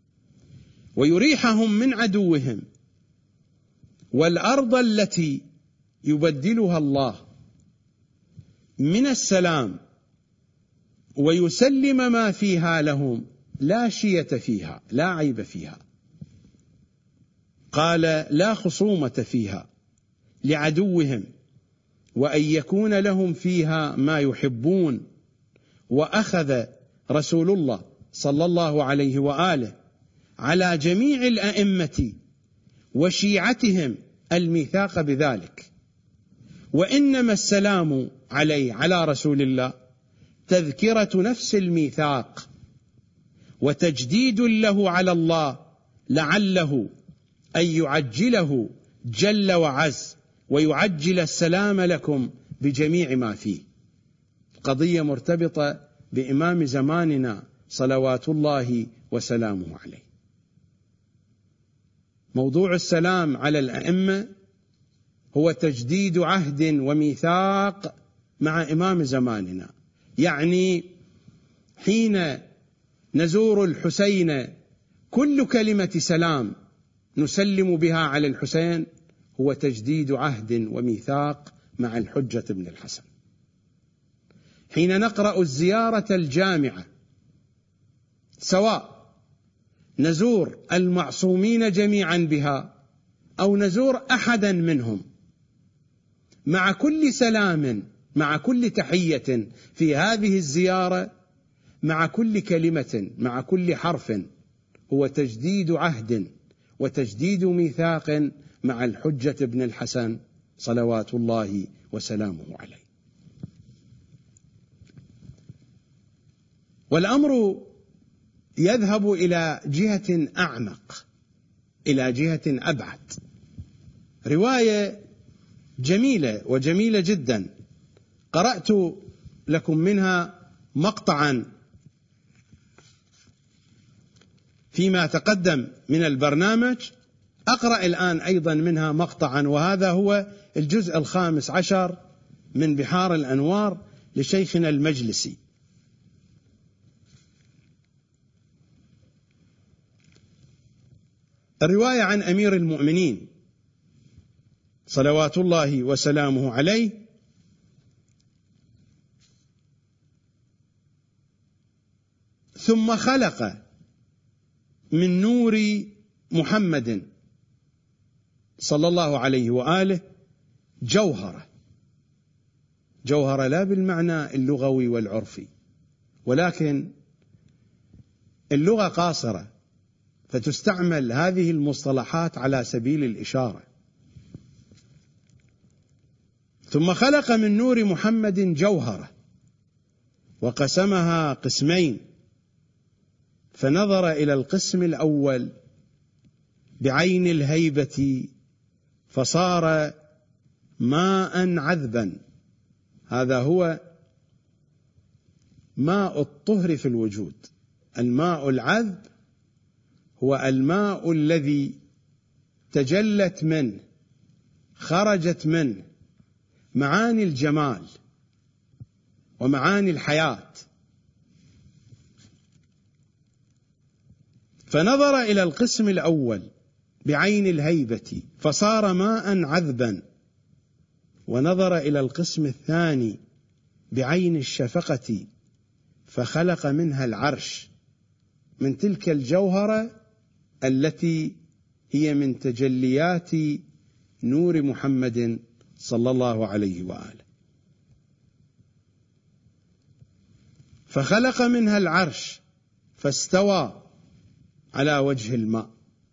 ويريحهم من عدوهم والأرض التي يبدلها الله من السلام ويسلم ما فيها لهم لا شية فيها، لا عيب فيها. قال: لا خصومة فيها لعدوهم، وأن يكون لهم فيها ما يحبون. وأخذ رسول الله صلى الله عليه وآله على جميع الأئمة وشيعتهم الميثاق بذلك. وإنما السلام عليه على رسول الله تذكرة نفس الميثاق وتجديد له على الله، لعله أن يعجله جل وعز ويعجل السلام لكم بجميع ما فيه. قضية مرتبطة بإمام زماننا صلوات الله وسلامه عليه. موضوع السلام على الأئمة هو تجديد عهد وميثاق مع إمام زماننا. يعني حين نزور الحسين كل كلمة سلام نسلم بها على الحسين هو تجديد عهد وميثاق مع الحجة بن الحسن. حين نقرأ الزيارة الجامعة سواء نزور المعصومين جميعا بها أو نزور أحدا منهم، مع كل سلام، مع كل تحية في هذه الزيارة، مع كل كلمة، مع كل حرف، هو تجديد عهد وتجديد ميثاق مع الحجة بن الحسن صلوات الله وسلامه عليه. والأمر يذهب إلى جهة أعمق، إلى جهة أبعد. رواية جميلة وجميلة جدا قرأت لكم منها مقطعا فيما تقدم من البرنامج، أقرأ الآن أيضا منها مقطعا، وهذا هو الجزء الخامس عشر من بحار الأنوار لشيخنا المجلسي. الرواية عن أمير المؤمنين صلوات الله وسلامه عليه: ثم خلق من نور محمد صلى الله عليه وآله جوهرة. جوهرة لا بالمعنى اللغوي والعرفي، ولكن اللغة قاصرة فتستعمل هذه المصطلحات على سبيل الإشارة. ثم خلق من نور محمد جوهرة وقسمها قسمين، فنظر إلى القسم الأول بعين الهيبة فصار ماء عذبا. هذا هو ماء الطهر في الوجود. الماء العذب هو الماء الذي تجلت منه، خرجت منه معاني الجمال ومعاني الحياة. فنظر إلى القسم الأول بعين الهيبة فصار ماء عذبا، ونظر إلى القسم الثاني بعين الشفقة فخلق منها العرش، من تلك الجوهرة التي هي من تجليات نور محمد صلى الله عليه وآله. فخلق منها العرش فاستوى على وجه الماء،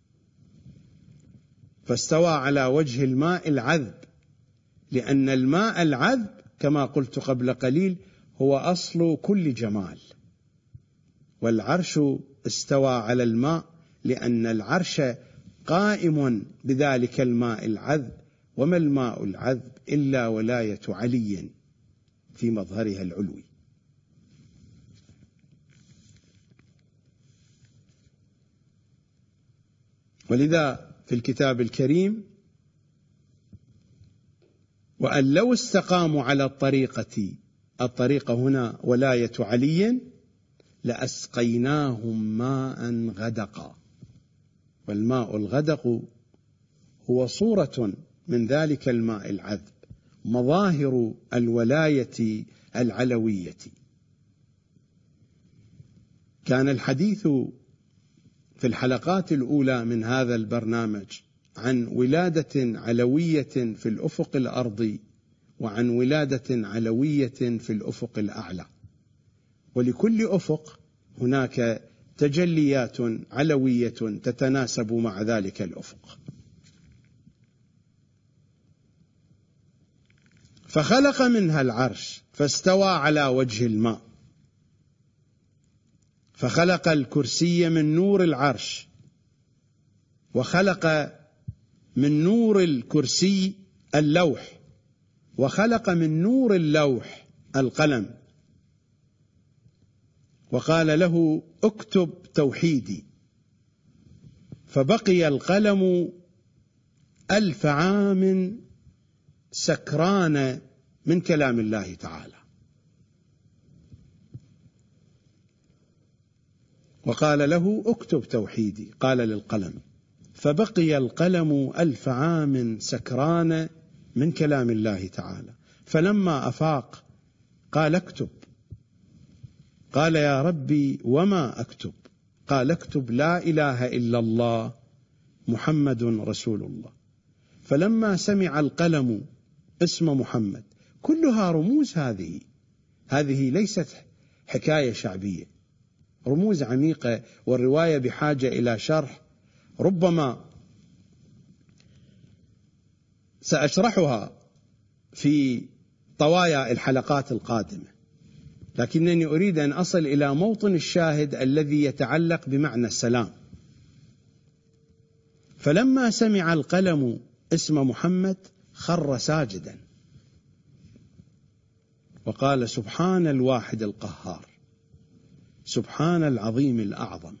فاستوى على وجه الماء العذب، لأن الماء العذب كما قلت قبل قليل هو أصل كل جمال. والعرش استوى على الماء لأن العرش قائم بذلك الماء العذب، وما الماء العذب إلا ولاية علي في مظهرها العلوي. ولذا في الكتاب الكريم: وأن لو استقاموا على الطريقة، الطريقة هنا ولاية علي، لأسقيناهم ماء غدقا. والماء الغدق هو صورة من ذلك الماء العذب، مظاهر الولاية العلوية. كان الحديث في الحلقات الأولى من هذا البرنامج عن ولادة علوية في الأفق الأرضي وعن ولادة علوية في الأفق الأعلى، ولكل أفق هناك تجليات علوية تتناسب مع ذلك الأفق. فخلق منها العرش فاستوى على وجه الماء، فخلق الكرسي من نور العرش، وخلق من نور الكرسي اللوح، وخلق من نور اللوح القلم، وقال له اكتب توحيدي، فبقي القلم ألف عام سكران من كلام الله تعالى. وقال له اكتب توحيدي، قال للقلم، فبقي القلم ألف عام سكران من كلام الله تعالى، فلما أفاق قال اكتب، قال يا ربي وما أكتب؟ قال اكتب لا إله إلا الله محمد رسول الله. فلما سمع القلم اسم محمد، كلها رموز، هذه هذه ليست حكاية شعبية، رموز عميقة، والرواية بحاجة إلى شرح، ربما سأشرحها في طوايا الحلقات القادمة، لكنني أريد أن أصل إلى موطن الشاهد الذي يتعلق بمعنى السلام. فلما سمع القلم اسم محمد خر ساجدا وقال سبحان الواحد القهار، سبحان العظيم الأعظم،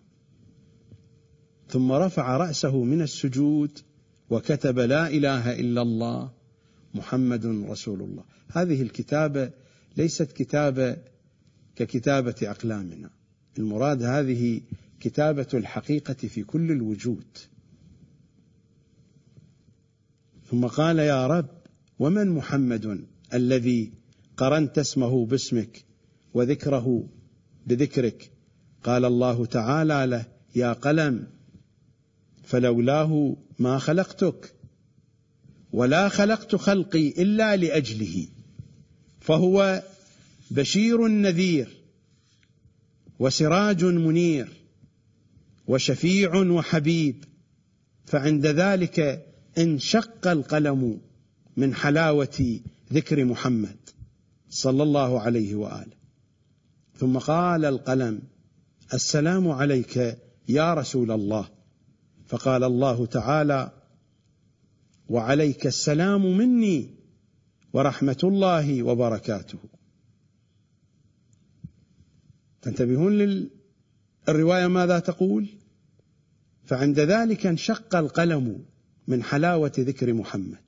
ثم رفع رأسه من السجود وكتب لا إله إلا الله محمد رسول الله. هذه الكتابة ليست كتابة ككتابة أقلامنا، المراد هذه كتابة الحقيقة في كل الوجود. ثم قال يا رب ومن محمد الذي قرنت اسمه باسمك وذكره بذكرك؟ قال الله تعالى له يا قلم فلولاه ما خلقتك، ولا خلقت خلقي إلا لأجله، فهو بشير نذير وسراج منير وشفيع وحبيب. فعند ذلك انشق القلم من حلاوة ذكر محمد صلى الله عليه وآله. ثم قال القلم السلام عليك يا رسول الله، فقال الله تعالى وعليك السلام مني ورحمة الله وبركاته. تنتبهون للرواية ماذا تقول؟ فعند ذلك انشق القلم من حلاوة ذكر محمد.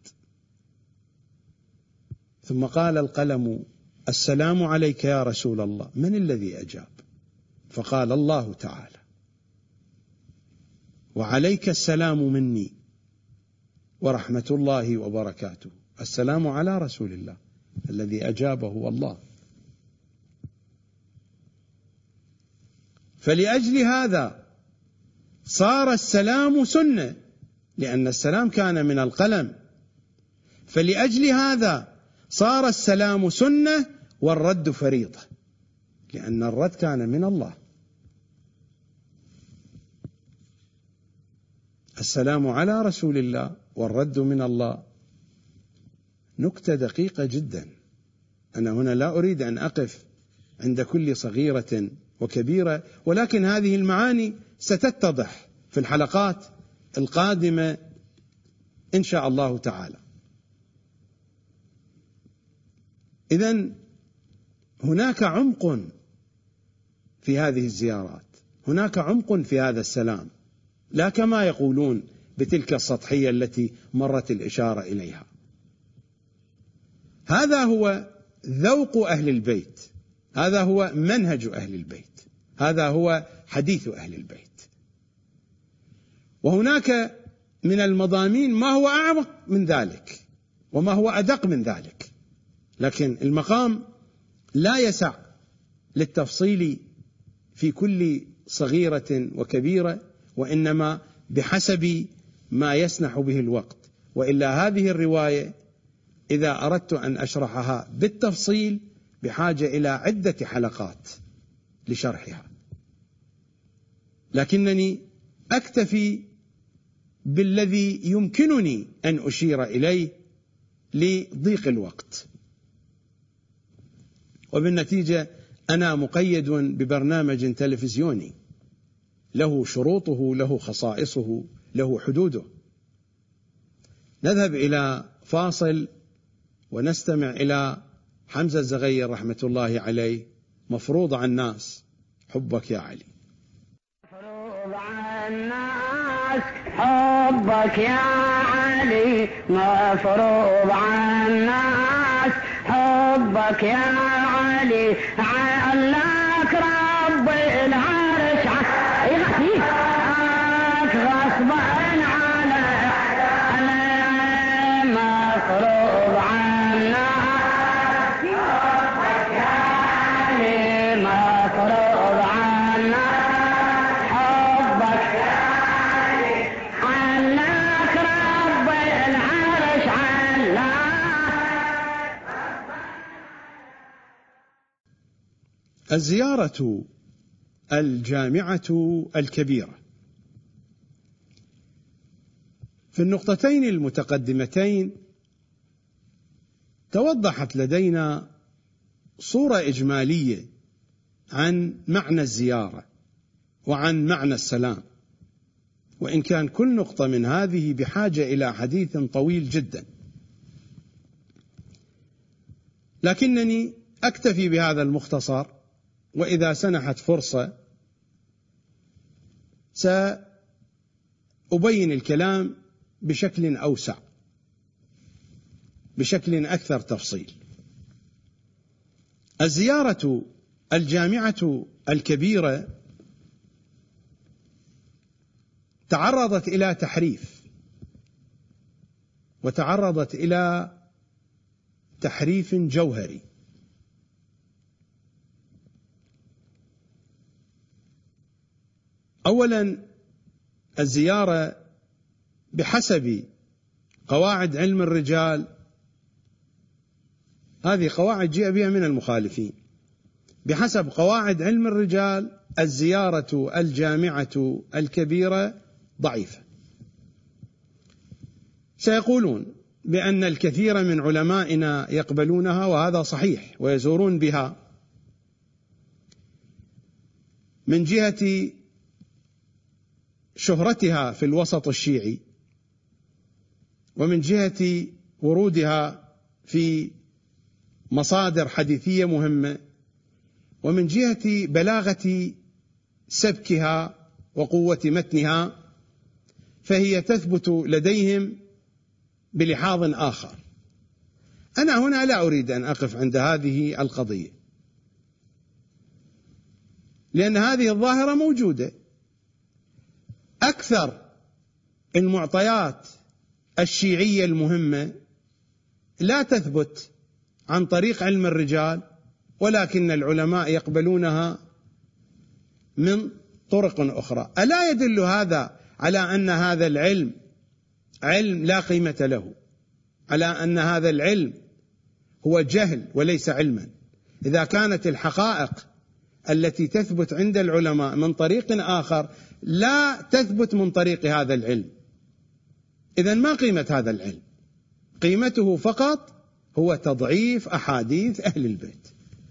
ثم قال القلم السلام عليك يا رسول الله، من الذي أجاب؟ فقال الله تعالى وعليك السلام مني ورحمة الله وبركاته. السلام على رسول الله، الذي أجابه هو الله. فلأجل هذا صار السلام سنة، لأن السلام كان من القلم، فلأجل هذا صار السلام سنة والرد فريضة، لأن الرد كان من الله. السلام على رسول الله والرد من الله. نكتة دقيقة جدا، أنا هنا لا أريد أن أقف عند كل صغيرة وكبيرة، ولكن هذه المعاني ستتضح في الحلقات القادمة إن شاء الله تعالى. إذن هناك عمق في هذه الزيارات، هناك عمق في هذا السلام، لا كما يقولون بتلك السطحية التي مرت الإشارة إليها. هذا هو ذوق أهل البيت، هذا هو منهج أهل البيت، هذا هو حديث أهل البيت. وهناك من المضامين ما هو أعمق من ذلك، وما هو أدق من ذلك، لكن المقام لا يسع للتفصيل في كل صغيرة وكبيرة، وإنما بحسب ما يسنح به الوقت. وإلا هذه الرواية إذا أردت أن أشرحها بالتفصيل بحاجة إلى عدة حلقات لشرحها، لكنني أكتفي بالذي يمكنني أن أشير إليه لضيق الوقت. وبالنتيجة أنا مقيد ببرنامج تلفزيوني له شروطه، له خصائصه، له حدوده. نذهب إلى فاصل ونستمع إلى حمزة الزغير رحمة الله عليه، مفروض على الناس حبك يا علي. مفروض على الناس حبك يا علي، مفروض على الناس حبك يا علي، علك رب العرش يغفيك غصبا على مفروض على الناس حبك يا علي، مفروض على الناس حبك يا علي، علك رب العرش علك. الزيارة الجامعة الكبيرة. في النقطتين المتقدمتين توضحت لدينا صورة إجمالية عن معنى الزيارة وعن معنى السلام، وإن كان كل نقطة من هذه بحاجة إلى حديث طويل جدا، لكنني أكتفي بهذا المختصر. وإذا سنحت فرصة سأبين الكلام بشكل أوسع، بشكل أكثر تفصيل. الزيارة الجامعة الكبيرة تعرضت إلى تحريف، وتعرضت إلى تحريف جوهري. أولا، الزيارة بحسب قواعد علم الرجال، هذه قواعد جاء بها من المخالفين، بحسب قواعد علم الرجال الزيارة الجامعة الكبيرة ضعيفة. سيقولون بأن الكثير من علمائنا يقبلونها، وهذا صحيح، ويزورون بها من جهة شهرتها في الوسط الشيعي، ومن جهة ورودها في مصادر حديثية مهمة، ومن جهة بلاغة سبكها وقوة متنها، فهي تثبت لديهم بلحاظ آخر. أنا هنا لا أريد أن أقف عند هذه القضية، لأن هذه الظاهرة موجودة. أكثر المعطيات الشيعية المهمة لا تثبت عن طريق علم الرجال، ولكن العلماء يقبلونها من طرق أخرى. ألا يدل هذا على أن هذا العلم علم لا قيمة له، على أن هذا العلم هو جهل وليس علما؟ إذا كانت الحقائق التي تثبت عند العلماء من طريق آخر لا تثبت من طريق هذا العلم، إذن ما قيمة هذا العلم؟ قيمته فقط هو تضعيف أحاديث أهل البيت.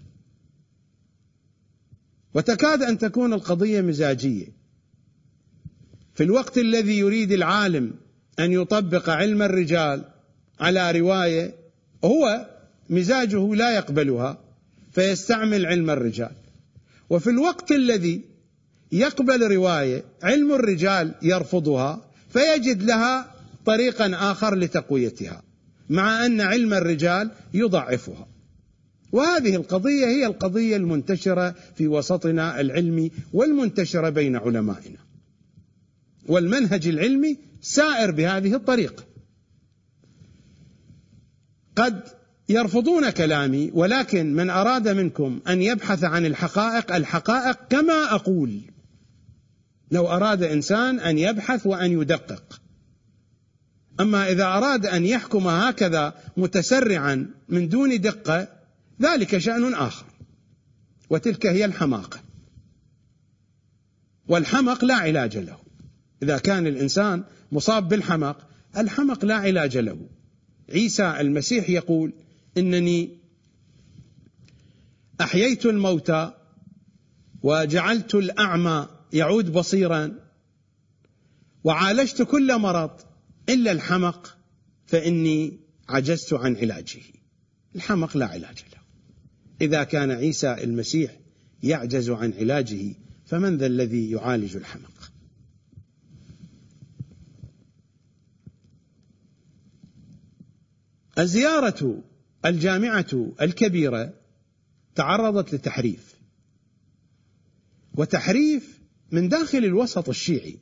وتكاد أن تكون القضية مزاجية. في الوقت الذي يريد العالم أن يطبق علم الرجال على رواية، هو مزاجه لا يقبلها فيستعمل علم الرجال، وفي الوقت الذي يقبل رواية علم الرجال يرفضها فيجد لها طريقا آخر لتقويتها، مع أن علم الرجال يضعفها. وهذه القضية هي القضية المنتشرة في وسطنا العلمي والمنتشرة بين علمائنا، والمنهج العلمي سائر بهذه الطريقة. قد يرفضون كلامي، ولكن من أراد منكم أن يبحث عن الحقائق، الحقائق كما أقول. لو أراد إنسان أن يبحث وأن يدقق، أما إذا أراد أن يحكم هكذا متسرعا من دون دقة، ذلك شأن آخر، وتلك هي الحماقة. والحمق لا علاج له. إذا كان الإنسان مصاب بالحمق، الحمق لا علاج له. عيسى المسيح يقول: إنني أحييت الموتى وجعلت الأعمى يعود بصيرا وعالجت كل مرض إلا الحمق فإني عجزت عن علاجه. الحمق لا علاج له. إذا كان عيسى المسيح يعجز عن علاجه، فمن ذا الذي يعالج الحمق؟ الزيارة الجامعة الكبيرة تعرضت لتحريف، وتحريف من داخل الوسط الشيعي.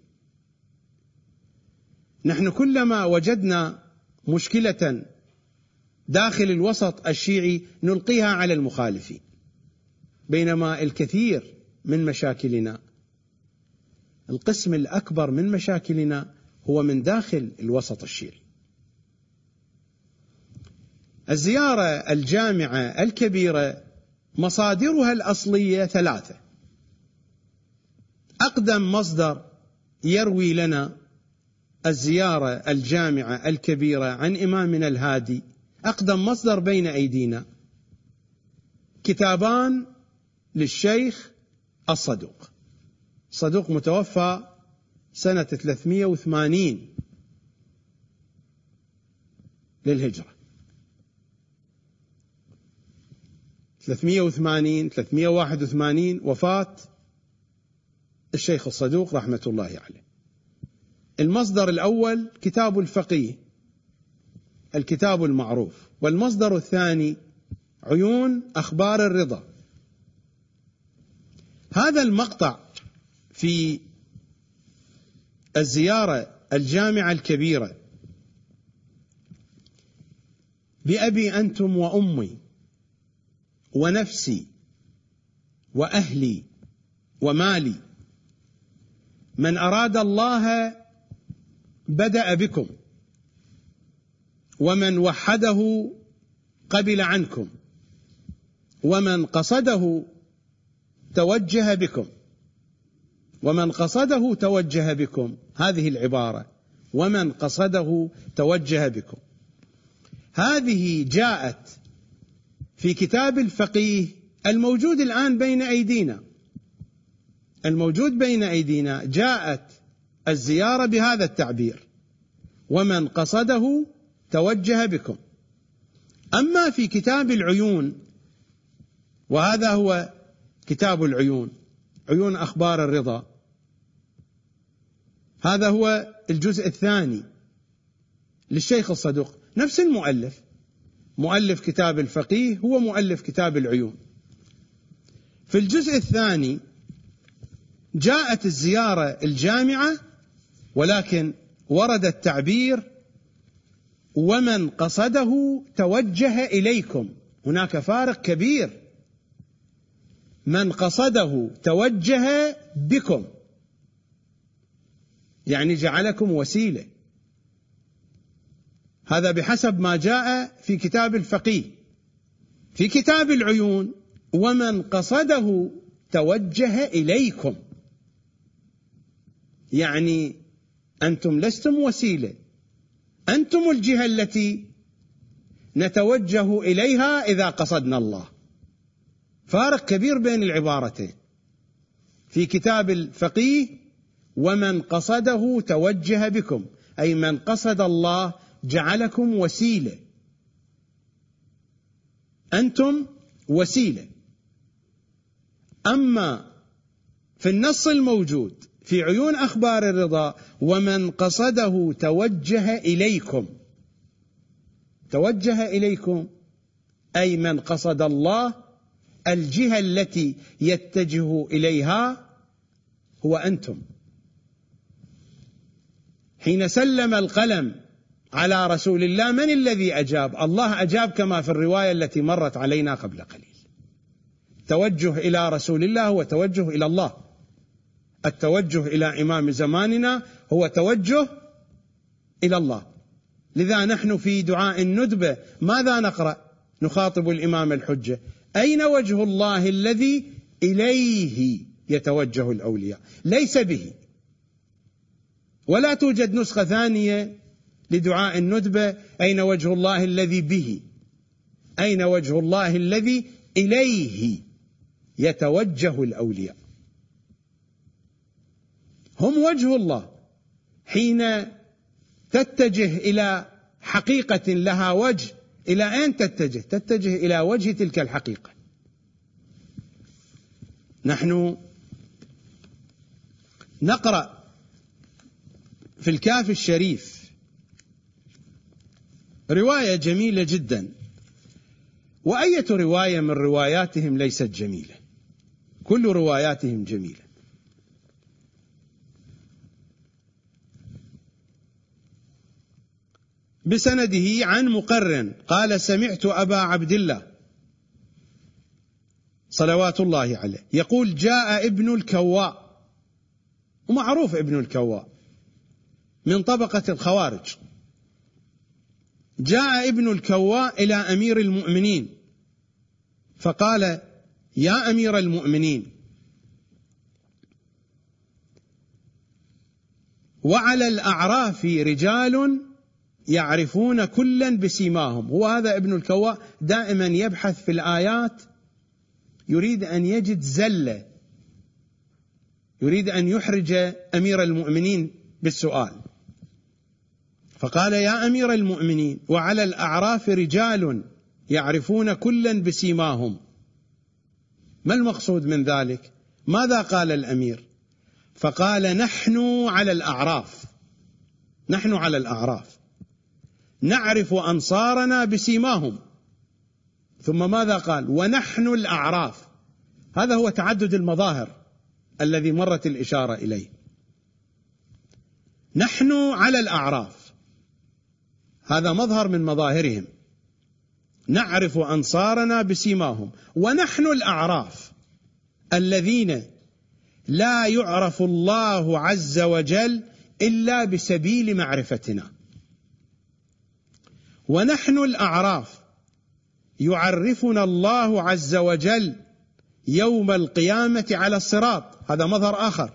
نحن كلما وجدنا مشكلة داخل الوسط الشيعي نلقيها على المخالفين، بينما الكثير من مشاكلنا، القسم الأكبر من مشاكلنا هو من داخل الوسط الشيعي. الزيارة الجامعة الكبيرة مصادرها الأصلية ثلاثة. أقدم مصدر يروي لنا الزيارة الجامعة الكبيرة عن إمامنا الهادي، أقدم مصدر بين أيدينا، كتابان للشيخ الصدوق. الصدوق متوفى سنة ثلاثمائة وثمانين للهجرة، ثلاثمائة وثمانين ثلاثمائة وواحد وثمانين وفاة الشيخ الصدوق رحمة الله عليه. المصدر الأول كتاب الفقيه، الكتاب المعروف، والمصدر الثاني عيون أخبار الرضا. هذا المقطع في الزيارة الجامعة الكبيرة: بأبي أنتم وأمي ونفسي وأهلي ومالي، من أراد الله بدأ بكم، ومن وحده قبل عنكم، ومن قصده توجه بكم. ومن قصده توجه بكم، هذه العبارة: ومن قصده توجه بكم، هذه جاءت في كتاب الفقيه الموجود الآن بين أيدينا. الموجود بين أيدينا جاءت الزيارة بهذا التعبير: ومن قصده توجه بكم. أما في كتاب العيون، وهذا هو كتاب العيون، عيون أخبار الرضا، هذا هو الجزء الثاني للشيخ الصدوق، نفس المؤلف، مؤلف كتاب الفقيه هو مؤلف كتاب العيون. في الجزء الثاني جاءت الزيارة الجامعة، ولكن ورد التعبير: ومن قصده توجه إليكم. هناك فارق كبير. من قصده توجه بكم، يعني جعلكم وسيلة. هذا بحسب ما جاء في كتاب الفقيه. في كتاب العيون: ومن قصده توجه إليكم، يعني أنتم لستم وسيلة، أنتم الجهة التي نتوجه إليها إذا قصدنا الله. فارق كبير بين العبارتين. في كتاب الفقيه: ومن قصده توجه بكم، أي من قصد الله جعلكم وسيلة، أنتم وسيلة. أما في النص الموجود في عيون أخبار الرضا: ومن قصده توجه إليكم، توجه إليكم أي من قصد الله، الجهة التي يتجه إليها هو أنتم. حين سلم القلم على رسول الله، من الذي أجاب؟ الله أجاب كما في الرواية التي مرت علينا قبل قليل. توجه إلى رسول الله هو توجه إلى الله، التوجه إلى إمام زماننا هو توجه إلى الله. لذا نحن في دعاء الندبة ماذا نقرأ؟ نخاطب الإمام الحجة: أين وجه الله الذي إليه يتوجه الأولياء، ليس به. ولا توجد نسخة ثانية لدعاء الندبة: أين وجه الله الذي به، أين وجه الله الذي إليه يتوجه الأولياء. هم وجه الله. حين تتجه إلى حقيقة لها وجه، إلى أين تتجه؟ تتجه إلى وجه تلك الحقيقة. نحن نقرأ في الكافي الشريف رواية جميلة جدا، وأية رواية من رواياتهم ليست جميلة، كل رواياتهم جميلة. بسنده عن مقرن قال: سمعت أبا عبد الله صلوات الله عليه يقول: جاء ابن الكواء، ومعروف ابن الكواء من طبقة الخوارج، جاء ابن الكواء إلى أمير المؤمنين فقال: يا أمير المؤمنين، وعلى الأعراف رجال يعرفون كلا بسيماهم. هو هذا ابن الكواء دائما يبحث في الآيات، يريد أن يجد زلة، يريد أن يحرج أمير المؤمنين بالسؤال. فقال: يا أمير المؤمنين، وعلى الأعراف رجال يعرفون كلا بسيماهم. ما المقصود من ذلك؟ ماذا قال الأمير؟ فقال: نحن على الأعراف، نحن على الأعراف نعرف أنصارنا بسيماهم. ثم ماذا قال؟ ونحن الأعراف. هذا هو تعدد المظاهر الذي مرت الإشارة إليه. نحن على الأعراف، هذا مظهر من مظاهرهم، نعرف أنصارنا بسيماهم. ونحن الأعراف الذين لا يعرف الله عز وجل إلا بسبيل معرفتنا. ونحن الأعراف يعرفنا الله عز وجل يوم القيامة على الصراط، هذا مظهر آخر.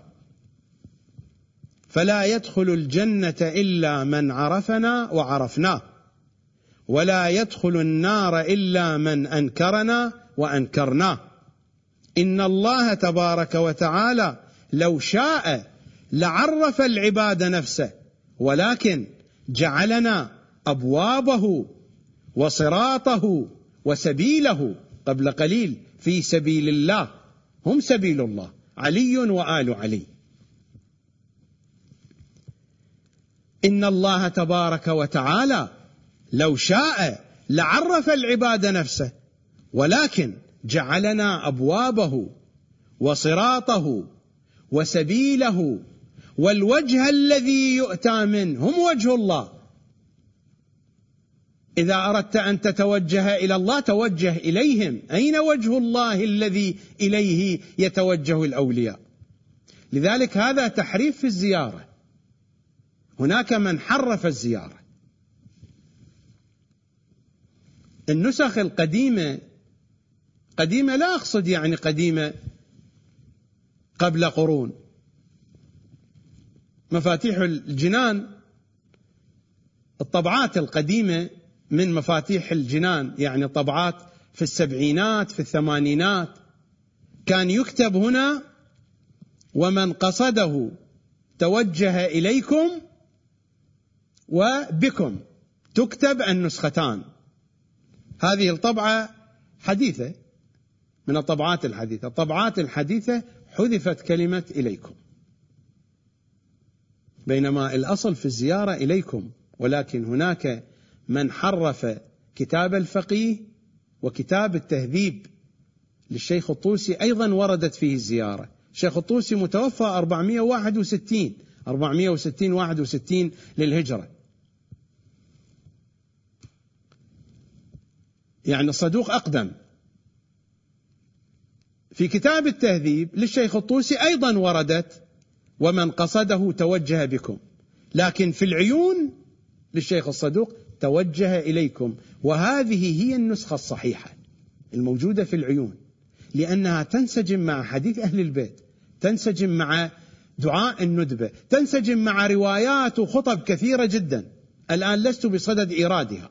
فلا يدخل الجنة إلا من عرفنا وعرفناه، ولا يدخل النار إلا من أنكرنا وأنكرناه. إن الله تبارك وتعالى لو شاء لعرف العباد نفسه، ولكن جعلنا أبوابه وصراطه وسبيله. قبل قليل: في سبيل الله، هم سبيل الله، علي وآل علي. إن الله تبارك وتعالى لو شاء لعرف العباد نفسه، ولكن جعلنا أبوابه وصراطه وسبيله، والوجه الذي يؤتى منه هم وجه الله. إذا أردت أن تتوجه إلى الله توجه إليهم. أين وجه الله الذي إليه يتوجه الأولياء؟ لذلك هذا تحريف في الزيارة. هناك من حرف الزيارة. النسخ القديمة، قديمة لا أقصد يعني قديمة قبل قرون، مفاتيح الجنان، الطبعات القديمة من مفاتيح الجنان، يعني طبعات في السبعينات في الثمانينات، كان يكتب هنا: ومن قصده توجه إليكم وبكم، تكتب النسختان. هذه الطبعة حديثة من الطبعات الحديثة. الطبعات الحديثة حذفت كلمة إليكم، بينما الأصل في الزيارة إليكم. ولكن هناك من حرف كتاب الفقيه وكتاب التهذيب للشيخ الطوسي، أيضا وردت فيه الزيارة. الشيخ الطوسي متوفى أربعمائة وواحد وستين أربعمائة وستين واحد وستين للهجرة. يعني الصدوق أقدم. في كتاب التهذيب للشيخ الطوسي أيضا وردت ومن قصده توجه بكم، لكن في العيون للشيخ الصدوق توجه إليكم، وهذه هي النسخة الصحيحة الموجودة في العيون، لأنها تنسجم مع حديث أهل البيت، تنسجم مع دعاء الندبة، تنسجم مع روايات وخطب كثيرة جدا الآن لست بصدد إيرادها.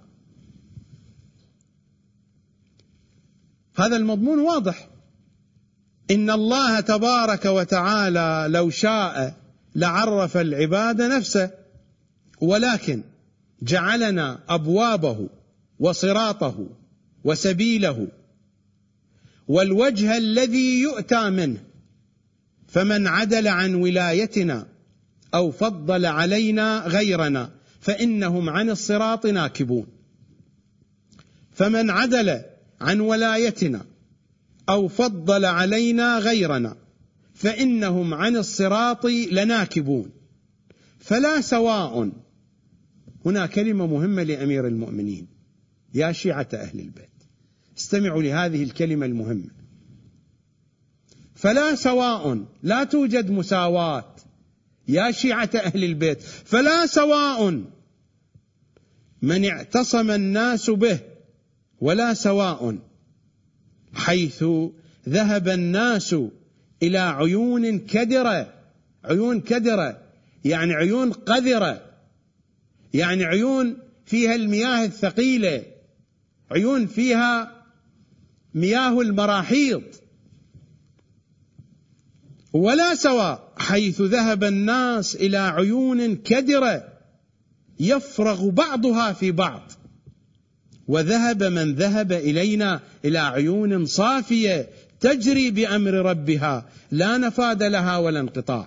هذا المضمون واضح. إن الله تبارك وتعالى لو شاء لعرف العباد نفسه، ولكن جعلنا أبوابه وصراطه وسبيله والوجه الذي يؤتى منه، فمن عدل عن ولايتنا أو فضل علينا غيرنا فإنهم عن الصراط ناكبون. فمن عدل عن ولايتنا أو فضل علينا غيرنا فإنهم عن الصراط لناكبون. فلا سواء، هنا كلمة مهمة لأمير المؤمنين يا شيعة أهل البيت، استمعوا لهذه الكلمة المهمة. فلا سواء، لا توجد مساواة يا شيعة أهل البيت، فلا سواء من اعتصم الناس به، ولا سواء حيث ذهب الناس إلى عيون كدرة. عيون كدرة يعني عيون قذرة، يعني عيون فيها المياه الثقيلة، عيون فيها مياه المراحيض. ولا سواء حيث ذهب الناس إلى عيون كدرة يفرغ بعضها في بعض، وذهب من ذهب إلينا إلى عيون صافية تجري بأمر ربها لا نفاد لها ولا انقطاع.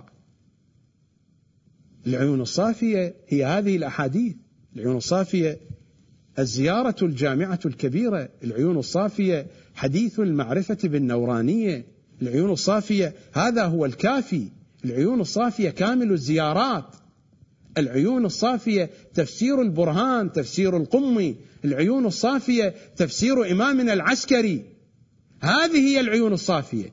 العيون الصافية هي هذه الأحاديث، العيون الصافية الزيارة الجامعة الكبيرة، العيون الصافية حديث المعرفة بالنورانية، العيون الصافية هذا هو الكافي، العيون الصافية كامل الزيارات، العيون الصافية تفسير البرهان، تفسير القمي، العيون الصافية تفسير إمامنا العسكري. هذه هي العيون الصافية.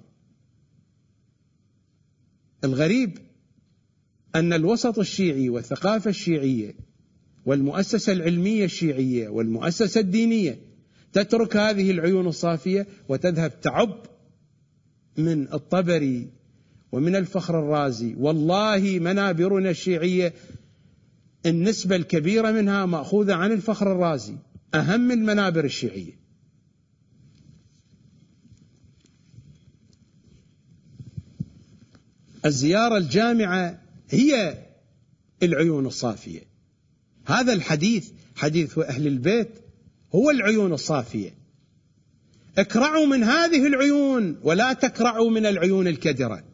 الغريب أن الوسط الشيعي والثقافة الشيعية والمؤسسة العلمية الشيعية والمؤسسة الدينية تترك هذه العيون الصافية وتذهب تعب من الطبري ومن الفخر الرازي. والله منابرنا الشيعية النسبة الكبيرة منها مأخوذة عن الفخر الرازي، أهم المنابر الشيعية. الزيارة الجامعة هي العيون الصافية. هذا الحديث حديث أهل البيت هو العيون الصافية. اكرعوا من هذه العيون ولا تكرعوا من العيون الكدرة.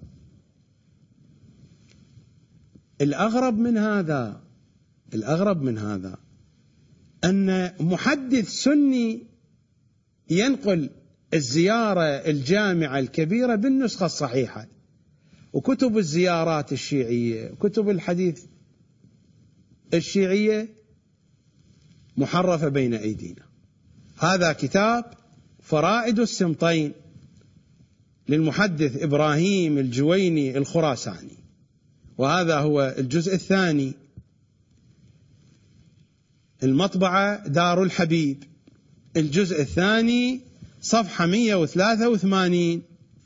الأغرب من هذا الأغرب من هذا أن محدث سني ينقل الزيارة الجامعة الكبيرة بالنسخة الصحيحة، وكتب الزيارات الشيعية وكتب الحديث الشيعية محرفة بين أيدينا. هذا كتاب فرائد السمطين للمحدث إبراهيم الجويني الخراساني، وهذا هو الجزء الثاني، المطبعة دار الحبيب، الجزء الثاني صفحة مئة وثلاثة وثمانين.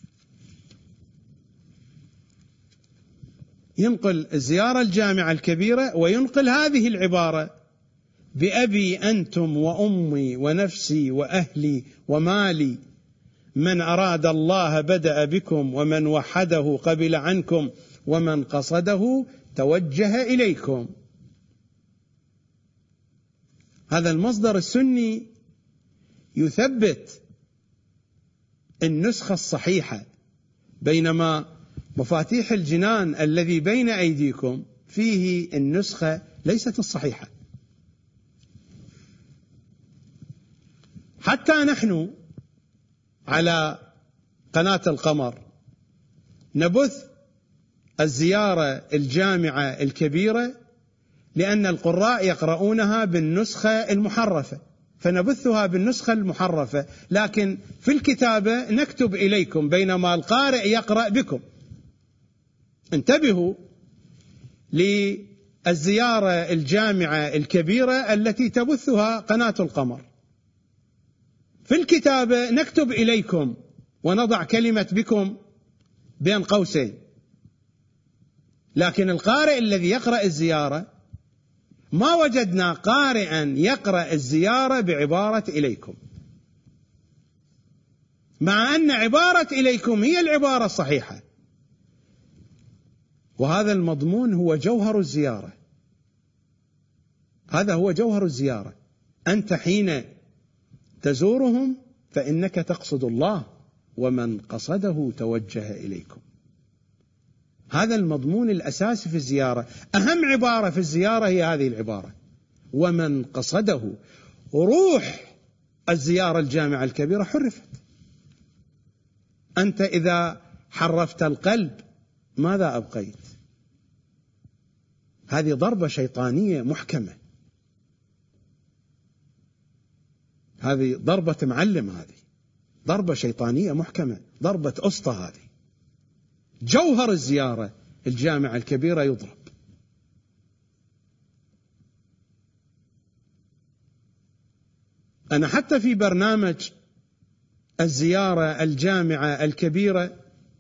ينقل الزيارة الجامعة الكبيرة وينقل هذه العبارة: بأبي أنتم وأمي ونفسي وأهلي ومالي، من أراد الله بدأ بكم، ومن وحده قبل عنكم، ومن قصده توجه إليكم. هذا المصدر السني يثبت النسخة الصحيحة، بينما مفاتيح الجنان الذي بين أيديكم فيه النسخة ليست الصحيحة. حتى نحن على قناة القمر نبث الزيارة الجامعة الكبيرة لأن القراء يقرؤونها بالنسخة المحرفة، فنبثها بالنسخة المحرفة، لكن في الكتابة نكتب إليكم بينما القارئ يقرأ بكم. انتبهوا للزيارة الجامعة الكبيرة التي تبثها قناة القمر. في الكتابة نكتب إليكم ونضع كلمة بكم بين قوسين، لكن القارئ الذي يقرأ الزيارة ما وجدنا قارئا يقرأ الزيارة بعبارة إليكم، مع أن عبارة إليكم هي العبارة الصحيحة. وهذا المضمون هو جوهر الزيارة، هذا هو جوهر الزيارة. أنت حين تزورهم فإنك تقصد الله، ومن قصده توجه إليكم. هذا المضمون الأساسي في الزيارة. أهم عبارة في الزيارة هي هذه العبارة، ومن قصده. روح الزيارة الجامعة الكبيرة حرفت. أنت إذا حرفت القلب ماذا أبقيت؟ هذه ضربة شيطانية محكمة، هذه ضربة معلم، هذه ضربة شيطانية محكمة، ضربة أسطى. هذه جوهر الزيارة الجامعة الكبيرة يضرب. أنا حتى في برنامج الزيارة الجامعة الكبيرة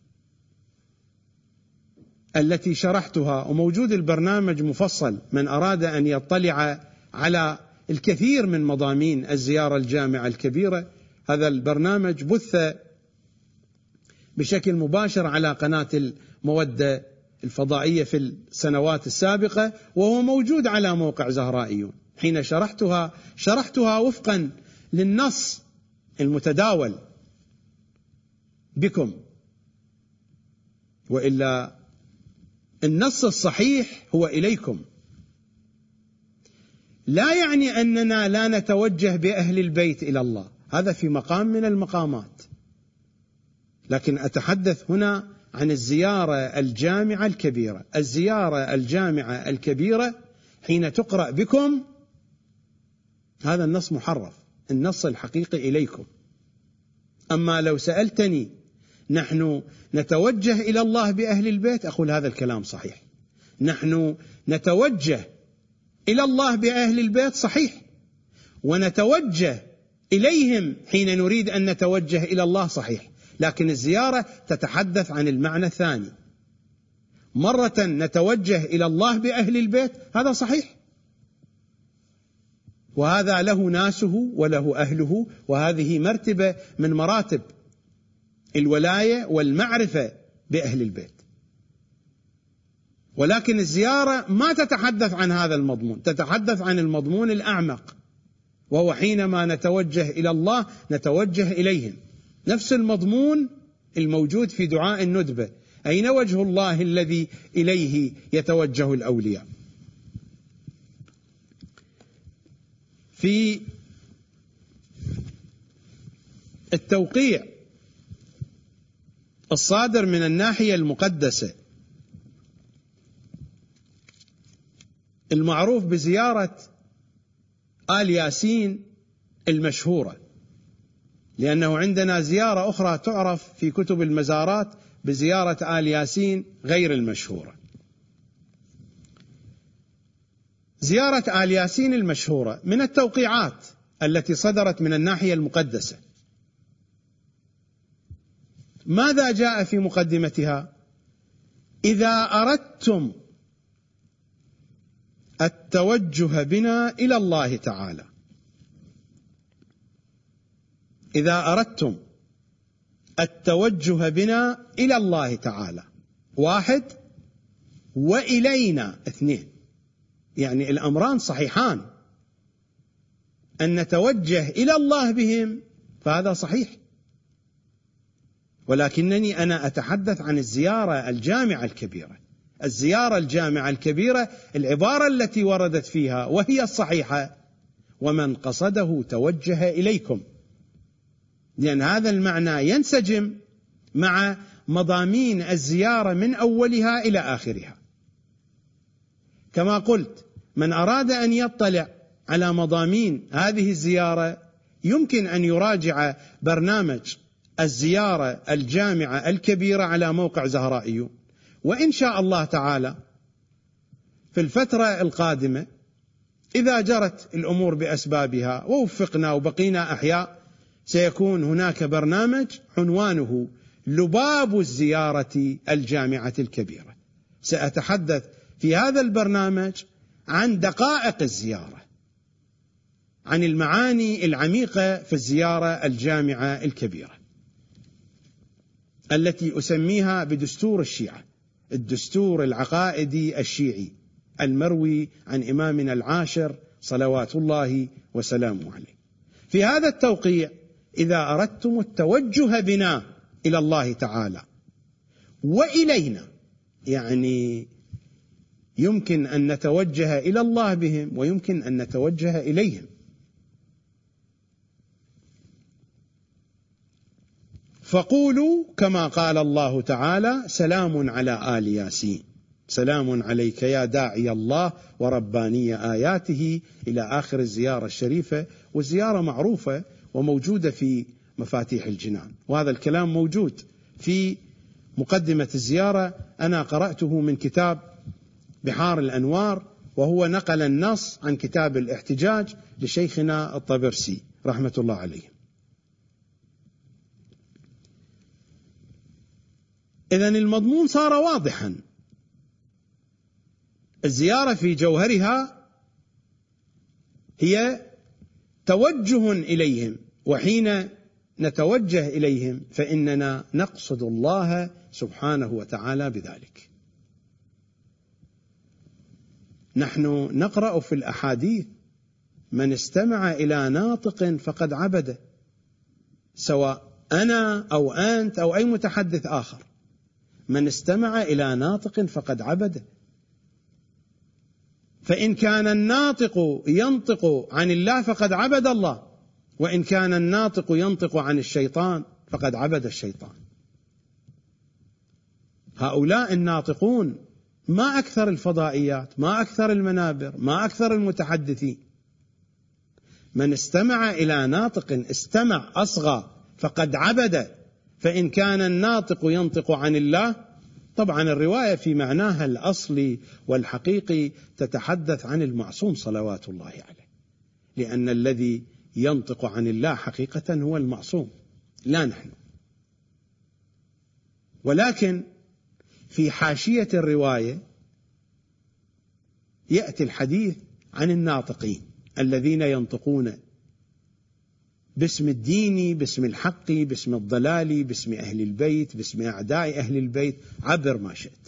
التي شرحتها، وموجود البرنامج مفصل، من أراد أن يطلع على الكثير من مضامين الزيارة الجامعة الكبيرة، هذا البرنامج بث بشكل مباشر على قناة المودة الفضائية في السنوات السابقة، وهو موجود على موقع زهرائيون. حين شرحتها شرحتها وفقا للنص المتداول بكم، وإلا النص الصحيح هو إليكم. لا يعني أننا لا نتوجه بأهل البيت إلى الله، هذا في مقام من المقامات، لكن أتحدث هنا عن الزيارة الجامعة الكبيرة. الزيارة الجامعة الكبيرة حين تقرأ بكم هذا النص محرف، النص الحقيقي إليكم. أما لو سألتني نحن نتوجه إلى الله بأهل البيت، أقول هذا الكلام صحيح. نحن نتوجه إلى الله بأهل البيت صحيح، ونتوجه إليهم حين نريد أن نتوجه إلى الله صحيح، لكن الزيارة تتحدث عن المعنى الثاني. مرة نتوجه إلى الله بأهل البيت، هذا صحيح، وهذا له ناسه وله أهله، وهذه مرتبة من مراتب الولاية والمعرفة بأهل البيت. ولكن الزيارة ما تتحدث عن هذا المضمون، تتحدث عن المضمون الأعمق، وهو حينما نتوجه إلى الله نتوجه إليهم. نفس المضمون الموجود في دعاء الندبة: أين وجه الله الذي إليه يتوجه الأولياء. في التوقيع الصادر من الناحية المقدسة المعروف بزيارة آل ياسين المشهورة، لأنه عندنا زيارة أخرى تعرف في كتب المزارات بزيارة آل ياسين غير المشهورة. زيارة آل ياسين المشهورة من التوقيعات التي صدرت من الناحية المقدسة. ماذا جاء في مقدمتها؟ إذا أردتم التوجه بنا إلى الله تعالى، إذا أردتم التوجه بنا إلى الله تعالى، واحد، وإلينا، اثنين. يعني الأمران صحيحان، أن نتوجه إلى الله بهم فهذا صحيح، ولكنني أنا أتحدث عن الزيارة الجامعة الكبيرة. الزيارة الجامعة الكبيرة العبارة التي وردت فيها وهي الصحيحة: ومن قصده توجه إليكم، لأن هذا المعنى ينسجم مع مضامين الزيارة من أولها إلى آخرها. كما قلت، من أراد أن يطلع على مضامين هذه الزيارة يمكن أن يراجع برنامج الزيارة الجامعة الكبيرة على موقع زهرائيون. وإن شاء الله تعالى في الفترة القادمة إذا جرت الأمور بأسبابها ووفقنا وبقينا أحياء سيكون هناك برنامج عنوانه لباب الزيارة الجامعة الكبيرة. سأتحدث في هذا البرنامج عن دقائق الزيارة، عن المعاني العميقة في الزيارة الجامعة الكبيرة التي أسميها بدستور الشيعة، الدستور العقائدي الشيعي المروي عن إمامنا العاشر صلوات الله وسلامه عليه. في هذا التوقيع إذا أردتم التوجه بنا إلى الله تعالى وإلينا، يعني يمكن أن نتوجه إلى الله بهم ويمكن أن نتوجه إليهم. فقولوا كما قال الله تعالى: سلام على آل ياسين، سلام عليك يا داعي الله ورباني آياته، إلى آخر الزيارة الشريفة. والزيارة معروفة وموجودة في مفاتيح الجنان، وهذا الكلام موجود في مقدمة الزيارة، أنا قرأته من كتاب بحار الأنوار، وهو نقل النص عن كتاب الاحتجاج لشيخنا الطبرسي رحمة الله عليه. إذن المضمون صار واضحا، الزيارة في جوهرها هي توجه إليهم، وحين نتوجه إليهم فإننا نقصد الله سبحانه وتعالى بذلك. نحن نقرأ في الأحاديث: من استمع إلى ناطق فقد عبد، سواء أنا أو أنت أو أي متحدث آخر، من استمع إلى ناطق فقد عبد. فإن كان الناطق ينطق عن الله فقد عبد الله، وإن كان الناطق ينطق عن الشيطان فقد عبد الشيطان. هؤلاء الناطقون ما أكثر الفضائيات، ما أكثر المنابر، ما أكثر المتحدثين. من استمع إلى ناطق استمع أصغى فقد عبد. فإن كان الناطق ينطق عن الله، طبعا الرواية في معناها الأصلي والحقيقي تتحدث عن المعصوم صلوات الله عليه، لأن الذي ينطق عن الله حقيقة هو المعصوم لا نحن. ولكن في حاشية الرواية يأتي الحديث عن الناطقين الذين ينطقون باسم الدين، باسم الحق، باسم الضلال، باسم أهل البيت، باسم أعداء أهل البيت، عبر ما شئت.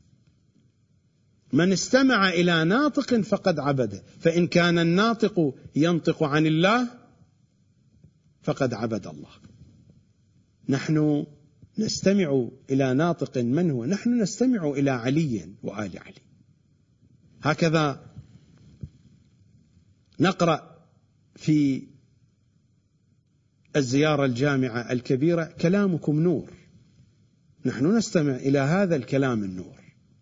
من استمع إلى ناطق فقد عبد، فإن كان الناطق ينطق عن الله فقد عبد الله. نحن نستمع إلى ناطق من هو؟ نحن نستمع إلى علي وآل علي. هكذا نقرأ في الزيارة الجامعة الكبيرة: كلامكم نور. نحن نستمع إلى هذا الكلام النور،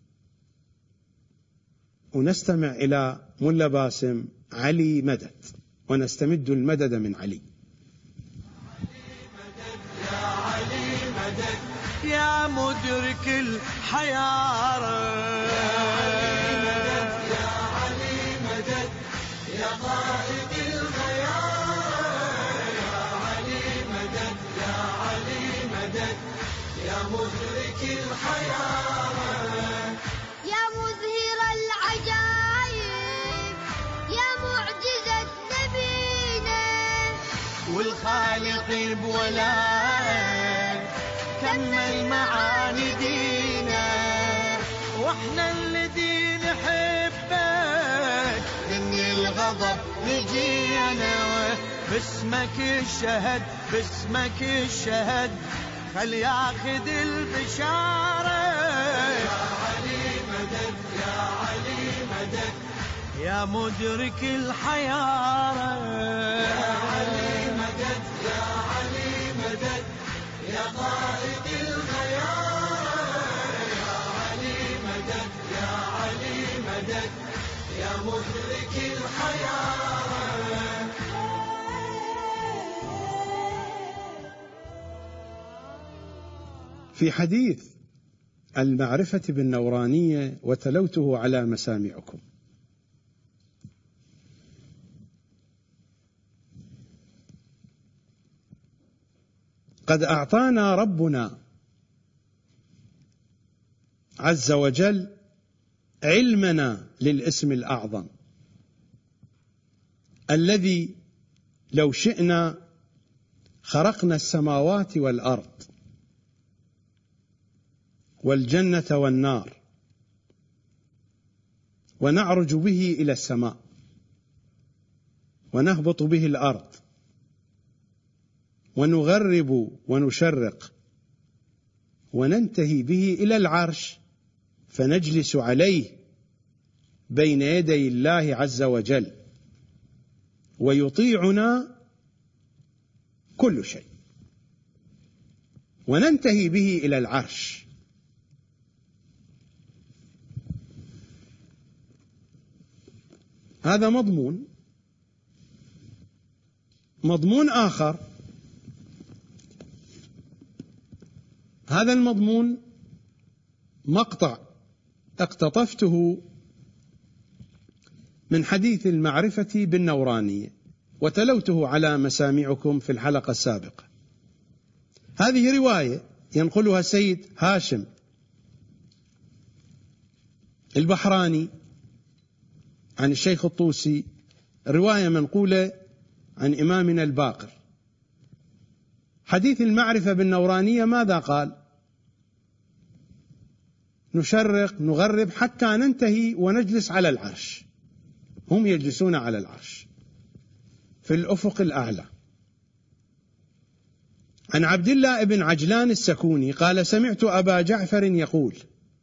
ونستمع إلى ملا باسم علي مدد، ونستمد المدد من علي. يا علي مدد يا مدرك الحيارة، يا علي مدد يا قائد الخيار، يا علي مدد يا علي مدد يا مدرك الحيارة، يا مظهر العجائب يا معجزة نبينا، والخالق بولائك كمل معاني دينا، واحنا الذي نحبك ان الغضب نجينا، باسمك الشهد باسمك الشهد خل ياخذ البشارة. يا علي مدد يا علي مدد يا مدرك الحيارة، يا علي مدد يا علي مدد يا قائد الخيار، يا علي مدد يا علي مدد يا مدرك الحياة. في حديث المعرفة بالنورانية وتلوته على مسامعكم، قد أعطانا ربنا عز وجل علمنا للاسم الأعظم الذي لو شئنا خرقنا السماوات والأرض والجنة والنار ونعرج به إلى السماء ونهبط به الأرض ونغرب ونشرق وننتهي به إلى العرش فنجلس عليه بين يدي الله عز وجل ويطيعنا كل شيء، وننتهي به إلى العرش. هذا مضمون. مضمون آخر، هذا المضمون مقطع اقتطفته من حديث المعرفة بالنورانية وتلوته على مسامعكم في الحلقة السابقة. هذه رواية ينقلها السيد هاشم البحراني عن الشيخ الطوسي، رواية منقولة عن إمامنا الباقر. حديث المعرفة بالنورانية ماذا قال؟ نشرق نغرب حتى ننتهي ونجلس على العرش. هم يجلسون على العرش في الأفق الأعلى. عن عبد الله بن عجلان السكوني قال: سمعت أبا جعفر يقول: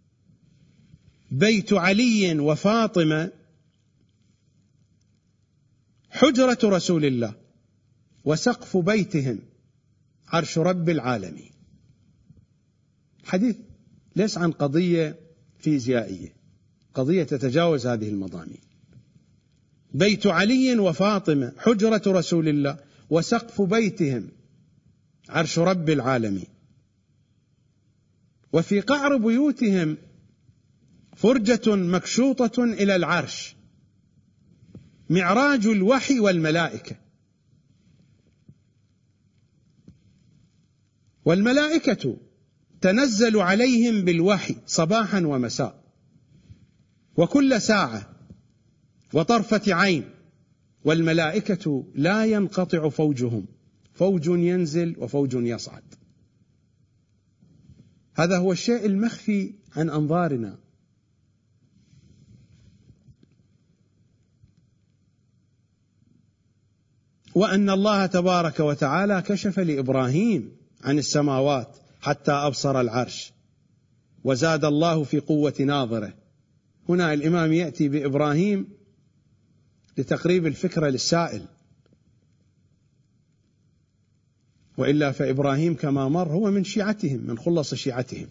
بيت علي وفاطمة حجرة رسول الله وسقف بيتهم عرش رب العالمين. حديث ليس عن قضية فيزيائية، قضية تتجاوز هذه المضامين. بيت علي وفاطمة حجرة رسول الله وسقف بيتهم عرش رب العالمين، وفي قعر بيوتهم فرجة مكشوطة إلى العرش معراج الوحي والملائكة، والملائكة تنزل عليهم بالوحي صباحا ومساء وكل ساعة وطرفة عين، والملائكة لا ينقطع فوجهم، فوج ينزل وفوج يصعد. هذا هو الشيء المخفي عن أنظارنا. وأن الله تبارك وتعالى كشف لإبراهيم عن السماوات حتى أبصر العرش، وزاد الله في قوة ناظره. هنا الإمام يأتي بإبراهيم لتقريب الفكرة للسائل، وإلا فإبراهيم كما مر هو من شيعتهم، من خلص شيعتهم.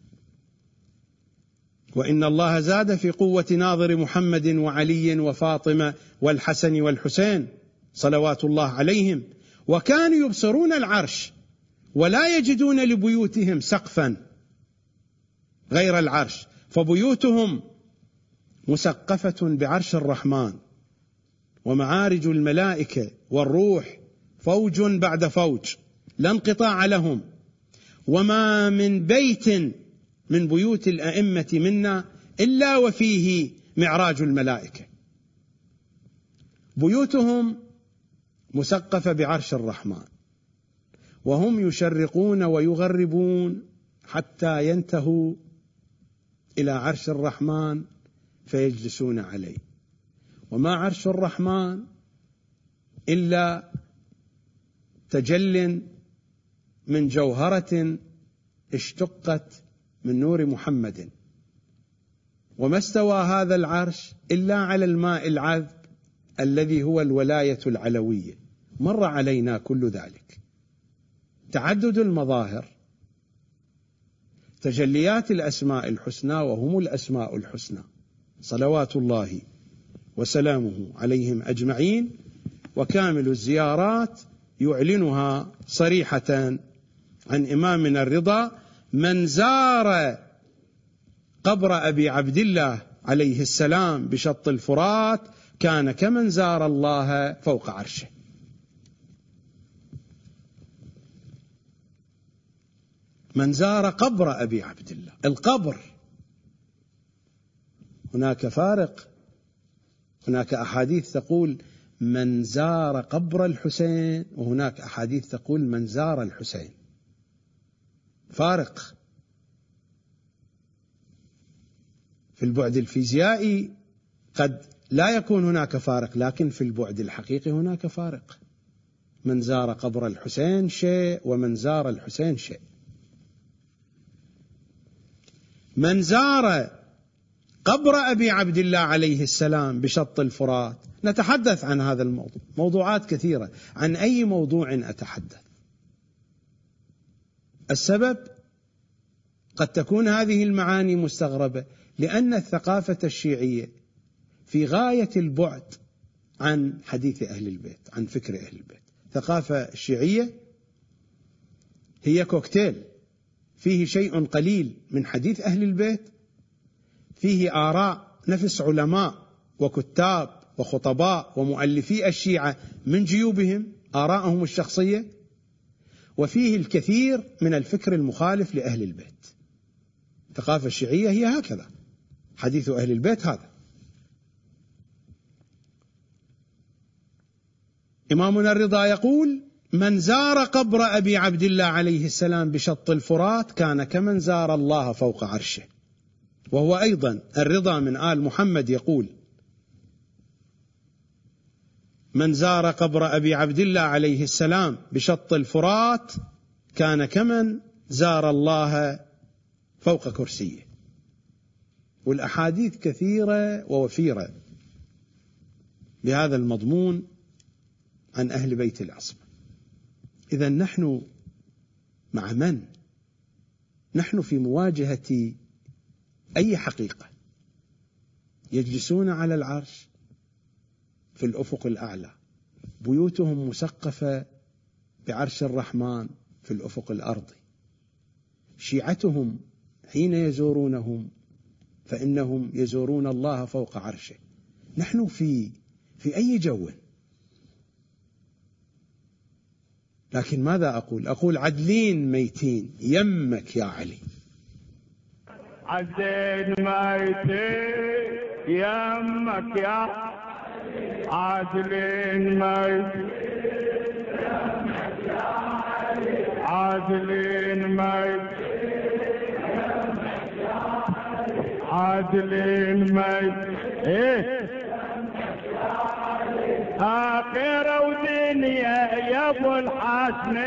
وإن الله زاد في قوة ناظر محمد وعلي وفاطمة والحسن والحسين صلوات الله عليهم، وكانوا يبصرون العرش ولا يجدون لبيوتهم سقفا غير العرش، فبيوتهم مسقفة بعرش الرحمن ومعارج الملائكة والروح فوج بعد فوج لا انقطاع لهم. وما من بيت من بيوت الأئمة منا إلا وفيه معراج الملائكة، بيوتهم مسقفة بعرش الرحمن، وهم يشرقون ويغربون حتى ينتهوا إلى عرش الرحمن فيجلسون عليه. وما عرش الرحمن إلا تجل من جوهرة اشتقت من نور محمد، وما استوى هذا العرش إلا على الماء العذب الذي هو الولاية العلوية. مر علينا كل ذلك. تعدد المظاهر، تجليات الأسماء الحسنى، وهم الأسماء الحسنى صلوات الله وسلامه عليهم أجمعين. وكامل الزيارات يعلنها صريحة عن إمامنا الرضا: من زار قبر أبي عبد الله عليه السلام بشط الفرات كان كمن زار الله فوق عرشه. من زار قبر أبي عبد الله، القبر، هناك فارق. هناك أحاديث تقول من زار قبر الحسين، وهناك أحاديث تقول من زار الحسين، فارق. في البعد الفيزيائي قد لا يكون هناك فارق، لكن في البعد الحقيقي هناك فارق. من زار قبر الحسين شيء، ومن زار الحسين شيء. من زار قبر أبي عبد الله عليه السلام بشط الفرات، نتحدث عن هذا الموضوع، موضوعات كثيرة. عن أي موضوع أتحدث؟ السبب قد تكون هذه المعاني مستغربة، لأن الثقافة الشيعية في غاية البعد عن حديث أهل البيت، عن فكر أهل البيت. الثقافة الشيعية هي كوكتيل، فيه شيء قليل من حديث أهل البيت، فيه آراء نفس علماء وكتاب وخطباء ومؤلفي الشيعة من جيوبهم، آراءهم الشخصية، وفيه الكثير من الفكر المخالف لأهل البيت. الثقافة الشيعية هي هكذا، حديث أهل البيت هذا. إمامنا الرضا يقول: من زار قبر أبي عبد الله عليه السلام بشط الفرات كان كمن زار الله فوق عرشه. وهو أيضا الرضا من آل محمد يقول: من زار قبر أبي عبد الله عليه السلام بشط الفرات كان كمن زار الله فوق كرسيه. والأحاديث كثيرة ووفيرة بهذا المضمون عن أهل بيت العصمة. إذن نحن مع من؟ نحن في مواجهة أي حقيقة. يجلسون على العرش في الأفق الأعلى، بيوتهم مسقفة بعرش الرحمن في الأفق الأرضي. شيعتهم حين يزورونهم فإنهم يزورون الله فوق عرشه. نحن في في أي جو؟ لكن ماذا أقول؟ أقول عدلين ميتين يمك يا علي. عدلين ميتين يمك يا عدلين ميتين عدلين ميتين عدلين ميتين ايه آخرة ودنيا يا ابو الحسن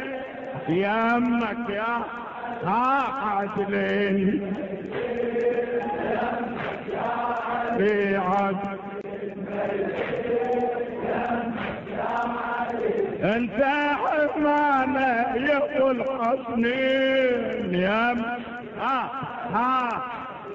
يمك يا عدلين في عدل انت حمامة يا ابو الحسن يمك ها ها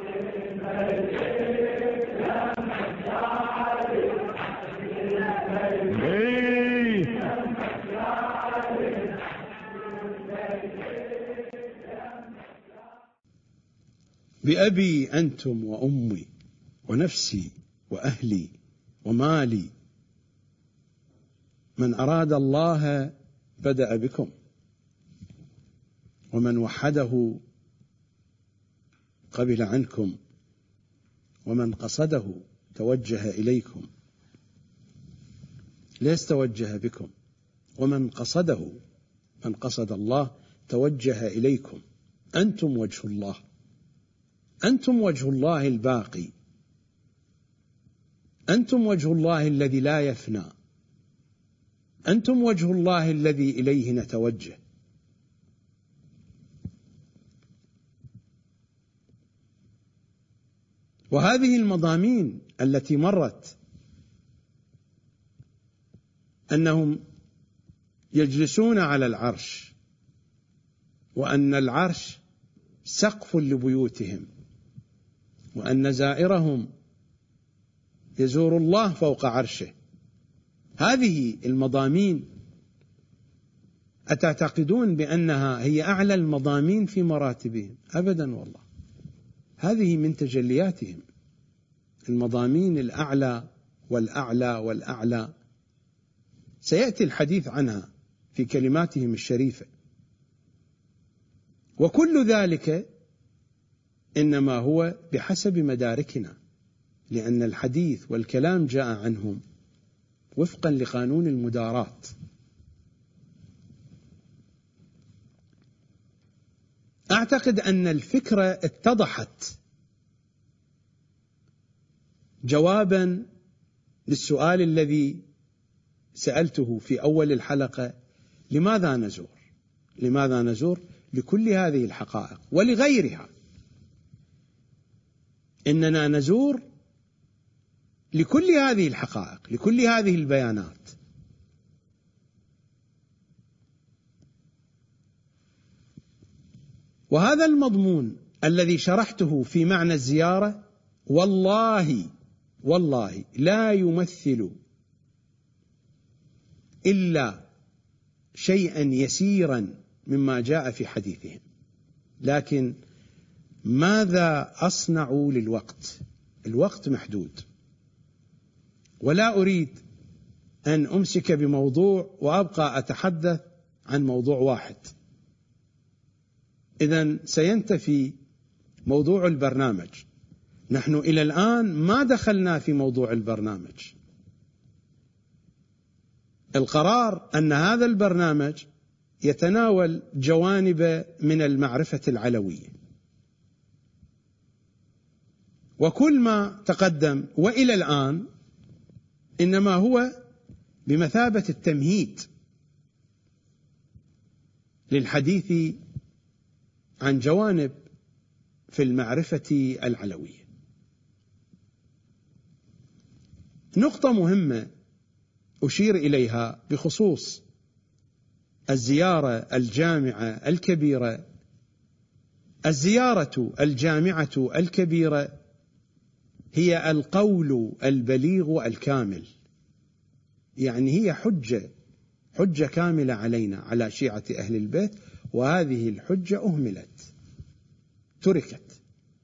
بأبي أنتم وأمي ونفسي وأهلي ومالي، من أراد الله بدأ بكم، ومن وحده قبل عنكم، ومن قصده توجه إليكم. ليس توجه بكم، ومن قصده، من قصد الله توجه إليكم. أنتم وجه الله، أنتم وجه الله الباقي، أنتم وجه الله الذي لا يفنى، أنتم وجه الله الذي إليه نتوجه. وهذه المضامين التي مرت أنهم يجلسون على العرش، وأن العرش سقف لبيوتهم، وأن زائرهم يزور الله فوق عرشه. هذه المضامين أتعتقدون بأنها هي أعلى المضامين في مراتبهم؟ أبدا والله، هذه من تجلياتهم، المضامين الأعلى والأعلى والأعلى، سيأتي الحديث عنها في كلماتهم الشريفة. وكل ذلك إنما هو بحسب مداركنا، لأن الحديث والكلام جاء عنهم وفقا لقانون المدارات. أعتقد أن الفكرة اتضحت جوابا للسؤال الذي سألته في أول الحلقة: لماذا نزور؟ لماذا نزور؟ لكل هذه الحقائق ولغيرها. إننا نزور لكل هذه الحقائق، لكل هذه البيانات. وهذا المضمون الذي شرحته في معنى الزيارة والله والله لا يمثل إلا شيئا يسيرا مما جاء في حديثهم. لكن ماذا أصنع للوقت؟ الوقت محدود، ولا أريد أن أمسك بموضوع وأبقى أتحدث عن موضوع واحد، إذن سينتفي موضوع البرنامج. نحن إلى الآن ما دخلنا في موضوع البرنامج. القرار أن هذا البرنامج يتناول جوانب من المعرفة العلوية، وكل ما تقدم وإلى الآن إنما هو بمثابة التمهيد للحديث عن جوانب في المعرفة العلوية. نقطة مهمة أشير إليها بخصوص الزيارة الجامعة الكبيرة. الزيارة الجامعة الكبيرة هي القول البليغ الكامل، يعني هي حجة حجة كاملة علينا، على شيعة أهل البيت، وهذه الحجة أهملت، تركت.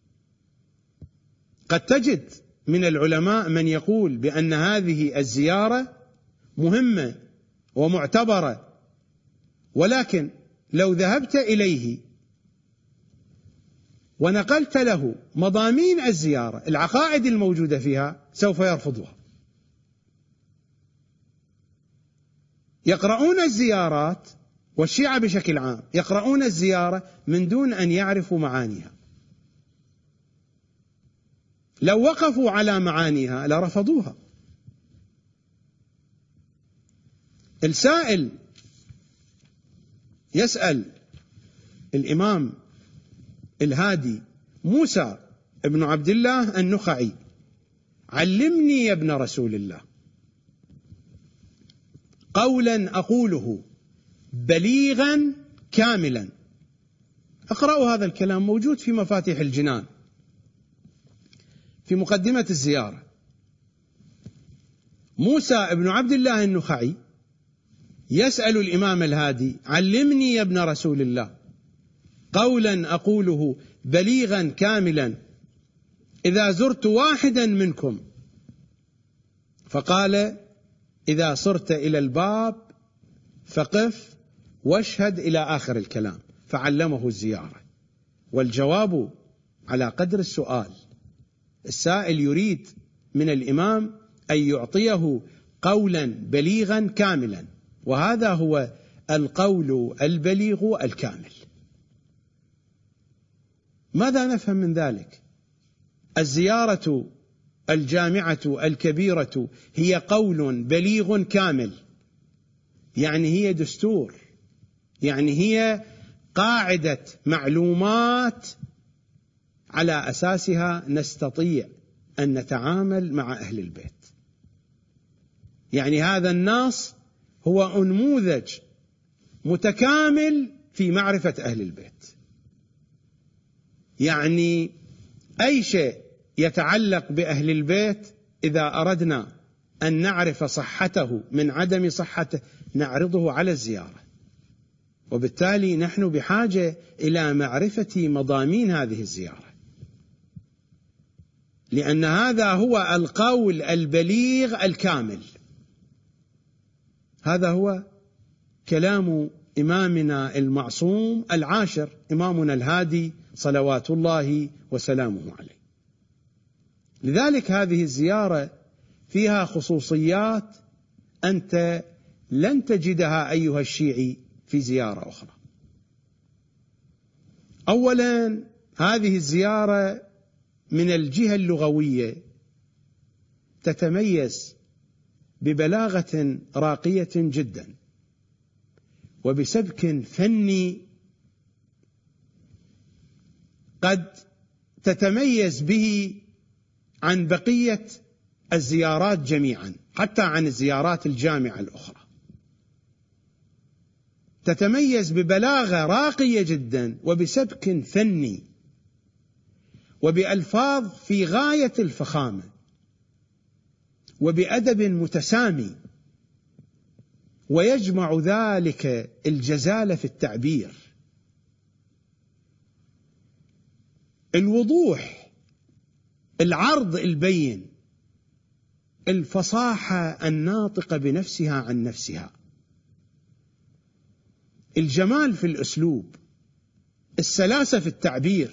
قد تجد من العلماء من يقول بأن هذه الزيارة مهمة ومعتبرة، ولكن لو ذهبت إليه ونقلت له مضامين الزيارة، العقائد الموجودة فيها، سوف يرفضها. يقرؤون الزيارات، والشيعة بشكل عام يقرؤون الزيارة من دون أن يعرفوا معانيها. لو وقفوا على معانيها لرفضوها. السائل يسأل الإمام الهادي موسى ابن عبد الله النخعي: علمني يا ابن رسول الله قولا أقوله بليغا كاملا. أقرأوا هذا الكلام، موجود في مفاتيح الجنان في مقدمة الزيارة. موسى ابن عبد الله النخعي يسأل الإمام الهادي: علمني يا ابن رسول الله قولا أقوله بليغا كاملا إذا زرت واحدا منكم. فقال: إذا صرت إلى الباب فقف واشهد إلى آخر الكلام. فعلمه الزيارة. والجواب على قدر السؤال. السائل يريد من الإمام أن يعطيه قولا بليغا كاملا، وهذا هو القول البليغ الكامل. ماذا نفهم من ذلك؟ الزيارة الجامعة الكبيرة هي قول بليغ كامل، يعني هي دستور، يعني هي قاعدة معلومات على أساسها نستطيع أن نتعامل مع أهل البيت. يعني هذا النص هو نموذج متكامل في معرفة أهل البيت. يعني أي شيء يتعلق بأهل البيت إذا أردنا أن نعرف صحته من عدم صحته نعرضه على الزيارة، وبالتالي نحن بحاجة إلى معرفة مضامين هذه الزيارة، لأن هذا هو القول البليغ الكامل. هذا هو كلام إمامنا المعصوم العاشر، إمامنا الهادي صلوات الله وسلامه عليه. لذلك هذه الزيارة فيها خصوصيات أنت لن تجدها أيها الشيعي في زيارة أخرى. أولا، هذه الزيارة من الجهة اللغوية تتميز ببلاغة راقية جدا وبسبك فني قد تتميز به عن بقية الزيارات جميعا، حتى عن الزيارات الجامعة الأخرى. تتميز ببلاغة راقية جدا وبسبك فني وبألفاظ في غاية الفخامة وبأدب متسامي، ويجمع ذلك الجزالة في التعبير، الوضوح، العرض البين، الفصاحة الناطقة بنفسها عن نفسها، الجمال في الأسلوب، السلاسة في التعبير،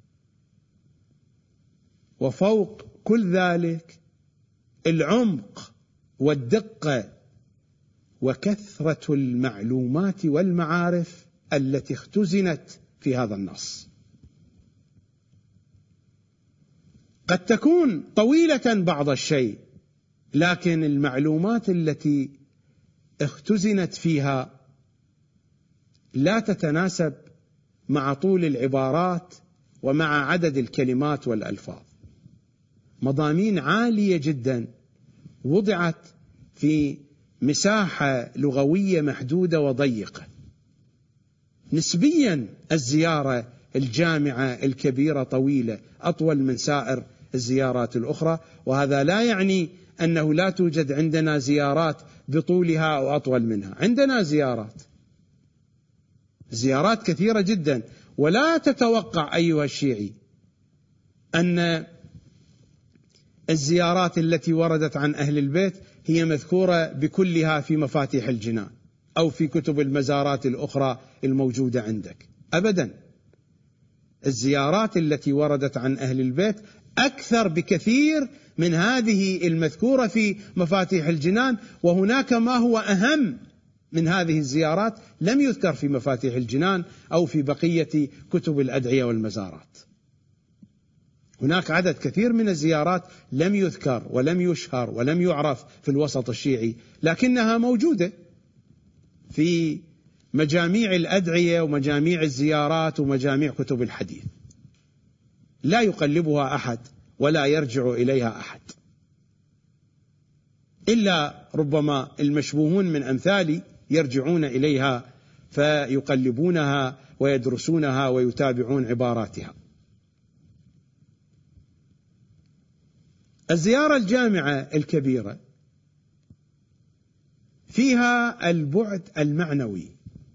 وفوق كل ذلك العمق والدقة وكثرة المعلومات والمعارف التي اختزنت في هذا النص. قد تكون طويلة بعض الشيء، لكن المعلومات التي اختزنت فيها لا تتناسب مع طول العبارات ومع عدد الكلمات والألفاظ. مضامين عالية جدا وضعت في مساحة لغوية محدودة وضيقة. نسبيا الزيارة الجامعة الكبيرة طويلة، أطول من سائر الزيارات الأخرى، وهذا لا يعني أنه لا توجد عندنا زيارات بطولها أو أطول منها. عندنا زيارات زيارات كثيرة جدا، ولا تتوقع أيها الشيعي أن الزيارات التي وردت عن أهل البيت هي مذكورة بكلها في مفاتيح الجنان أو في كتب المزارات الأخرى الموجودة عندك، أبدا. الزيارات التي وردت عن أهل البيت أكثر بكثير من هذه المذكورة في مفاتيح الجنان، وهناك ما هو أهم من هذه الزيارات لم يذكر في مفاتيح الجنان أو في بقية كتب الأدعية والمزارات. هناك عدد كثير من الزيارات لم يذكر ولم يشهر ولم يعرف في الوسط الشيعي، لكنها موجودة في مجاميع الأدعية ومجاميع الزيارات ومجاميع كتب الحديث، لا يقلبها أحد ولا يرجع إليها أحد، إلا ربما المشبوهون من أمثالي يرجعون إليها فيقلبونها ويدرسونها ويتابعون عباراتها. الزيارة الجامعة الكبيرة فيها البعد المعنوي.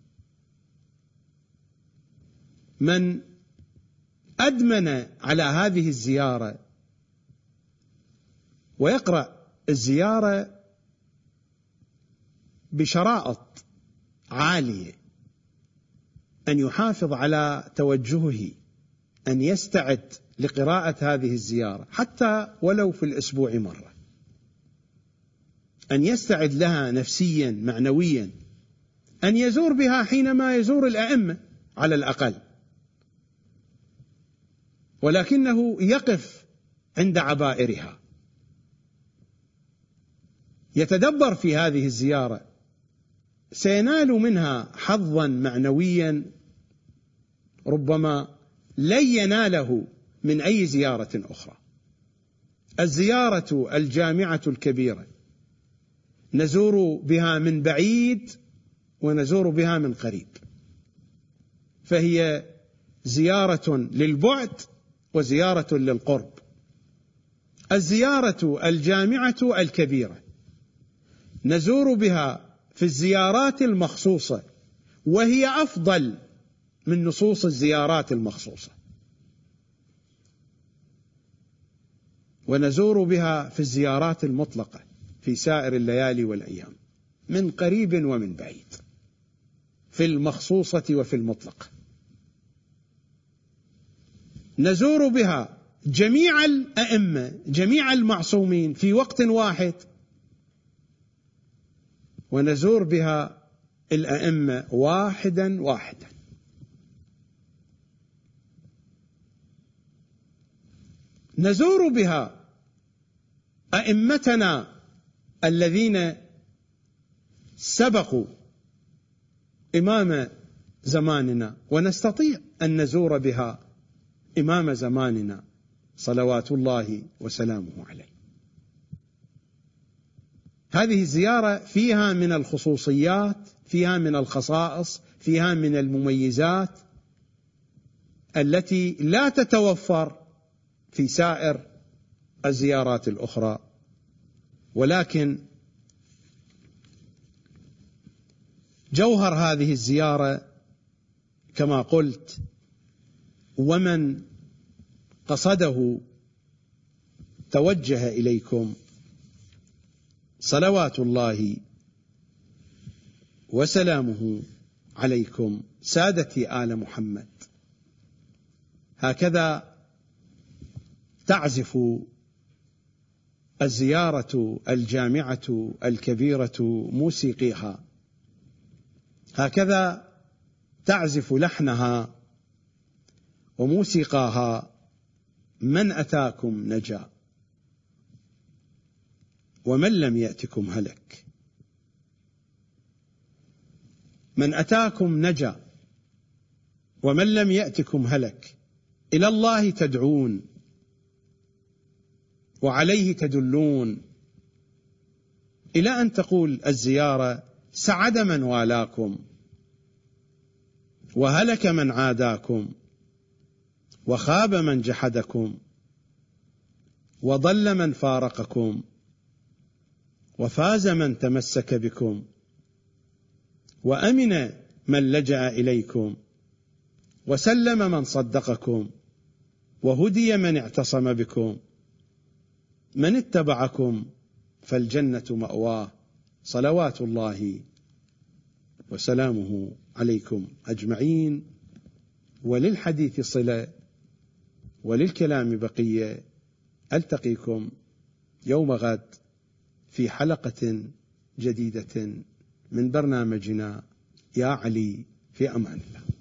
من أدمن على هذه الزيارة ويقرأ الزيارة بشرائط عالية، أن يحافظ على توجهه، أن يستعد لقراءة هذه الزيارة حتى ولو في الأسبوع مرة، أن يستعد لها نفسيا معنويا، أن يزور بها حينما يزور الأئمة على الأقل، ولكنه يقف عند عبائرها، يتدبر في هذه الزيارة، سينال منها حظا معنويا ربما لن يناله من أي زيارة أخرى. الزيارة الجامعة الكبيرة نزور بها من بعيد ونزور بها من قريب، فهي زيارة للبعد وزيارة للقرب. الزيارة الجامعة الكبيرة نزور بها في الزيارات المخصوصة، وهي أفضل من نصوص الزيارات المخصوصة، ونزور بها في الزيارات المطلقة في سائر الليالي والأيام من قريب ومن بعيد، في المخصوصة وفي المطلقة. نزور بها جميع الأئمة، جميع المعصومين في وقت واحد، ونزور بها الأئمة واحدا واحدا. نزور بها أئمتنا الذين سبقوا إمام زماننا، ونستطيع أن نزور بها إمام زماننا صلوات الله وسلامه عليه. هذه الزيارة فيها من الخصوصيات، فيها من الخصائص، فيها من المميزات التي لا تتوفر في سائر الزيارات الأخرى. ولكن جوهر هذه الزيارة كما قلت، ومن قصده توجه إليكم صلوات الله وسلامه عليكم سادتي آل محمد. هكذا تعزف الزيارة الجامعة الكبيرة موسيقيها، هكذا تعزف لحنها وموسيقاها. من أتاكم نجا ومن لم يأتكم هلك. من أتاكم نجا ومن لم يأتكم هلك. إلى الله تدعون وعليه تدلون، إلى أن تقول الزيارة: سعد من والاكم وهلك من عاداكم وخاب من جحدكم وضل من فارقكم وفاز من تمسك بكم وأمن من لجأ إليكم وسلم من صدقكم وهدي من اعتصم بكم. من اتبعكم فالجنة مأواه. صلوات الله وسلامه عليكم أجمعين. وللحديث صلة وللكلام بقية. ألتقيكم يوم غد في حلقة جديدة من برنامجنا يا علي، في أمان الله.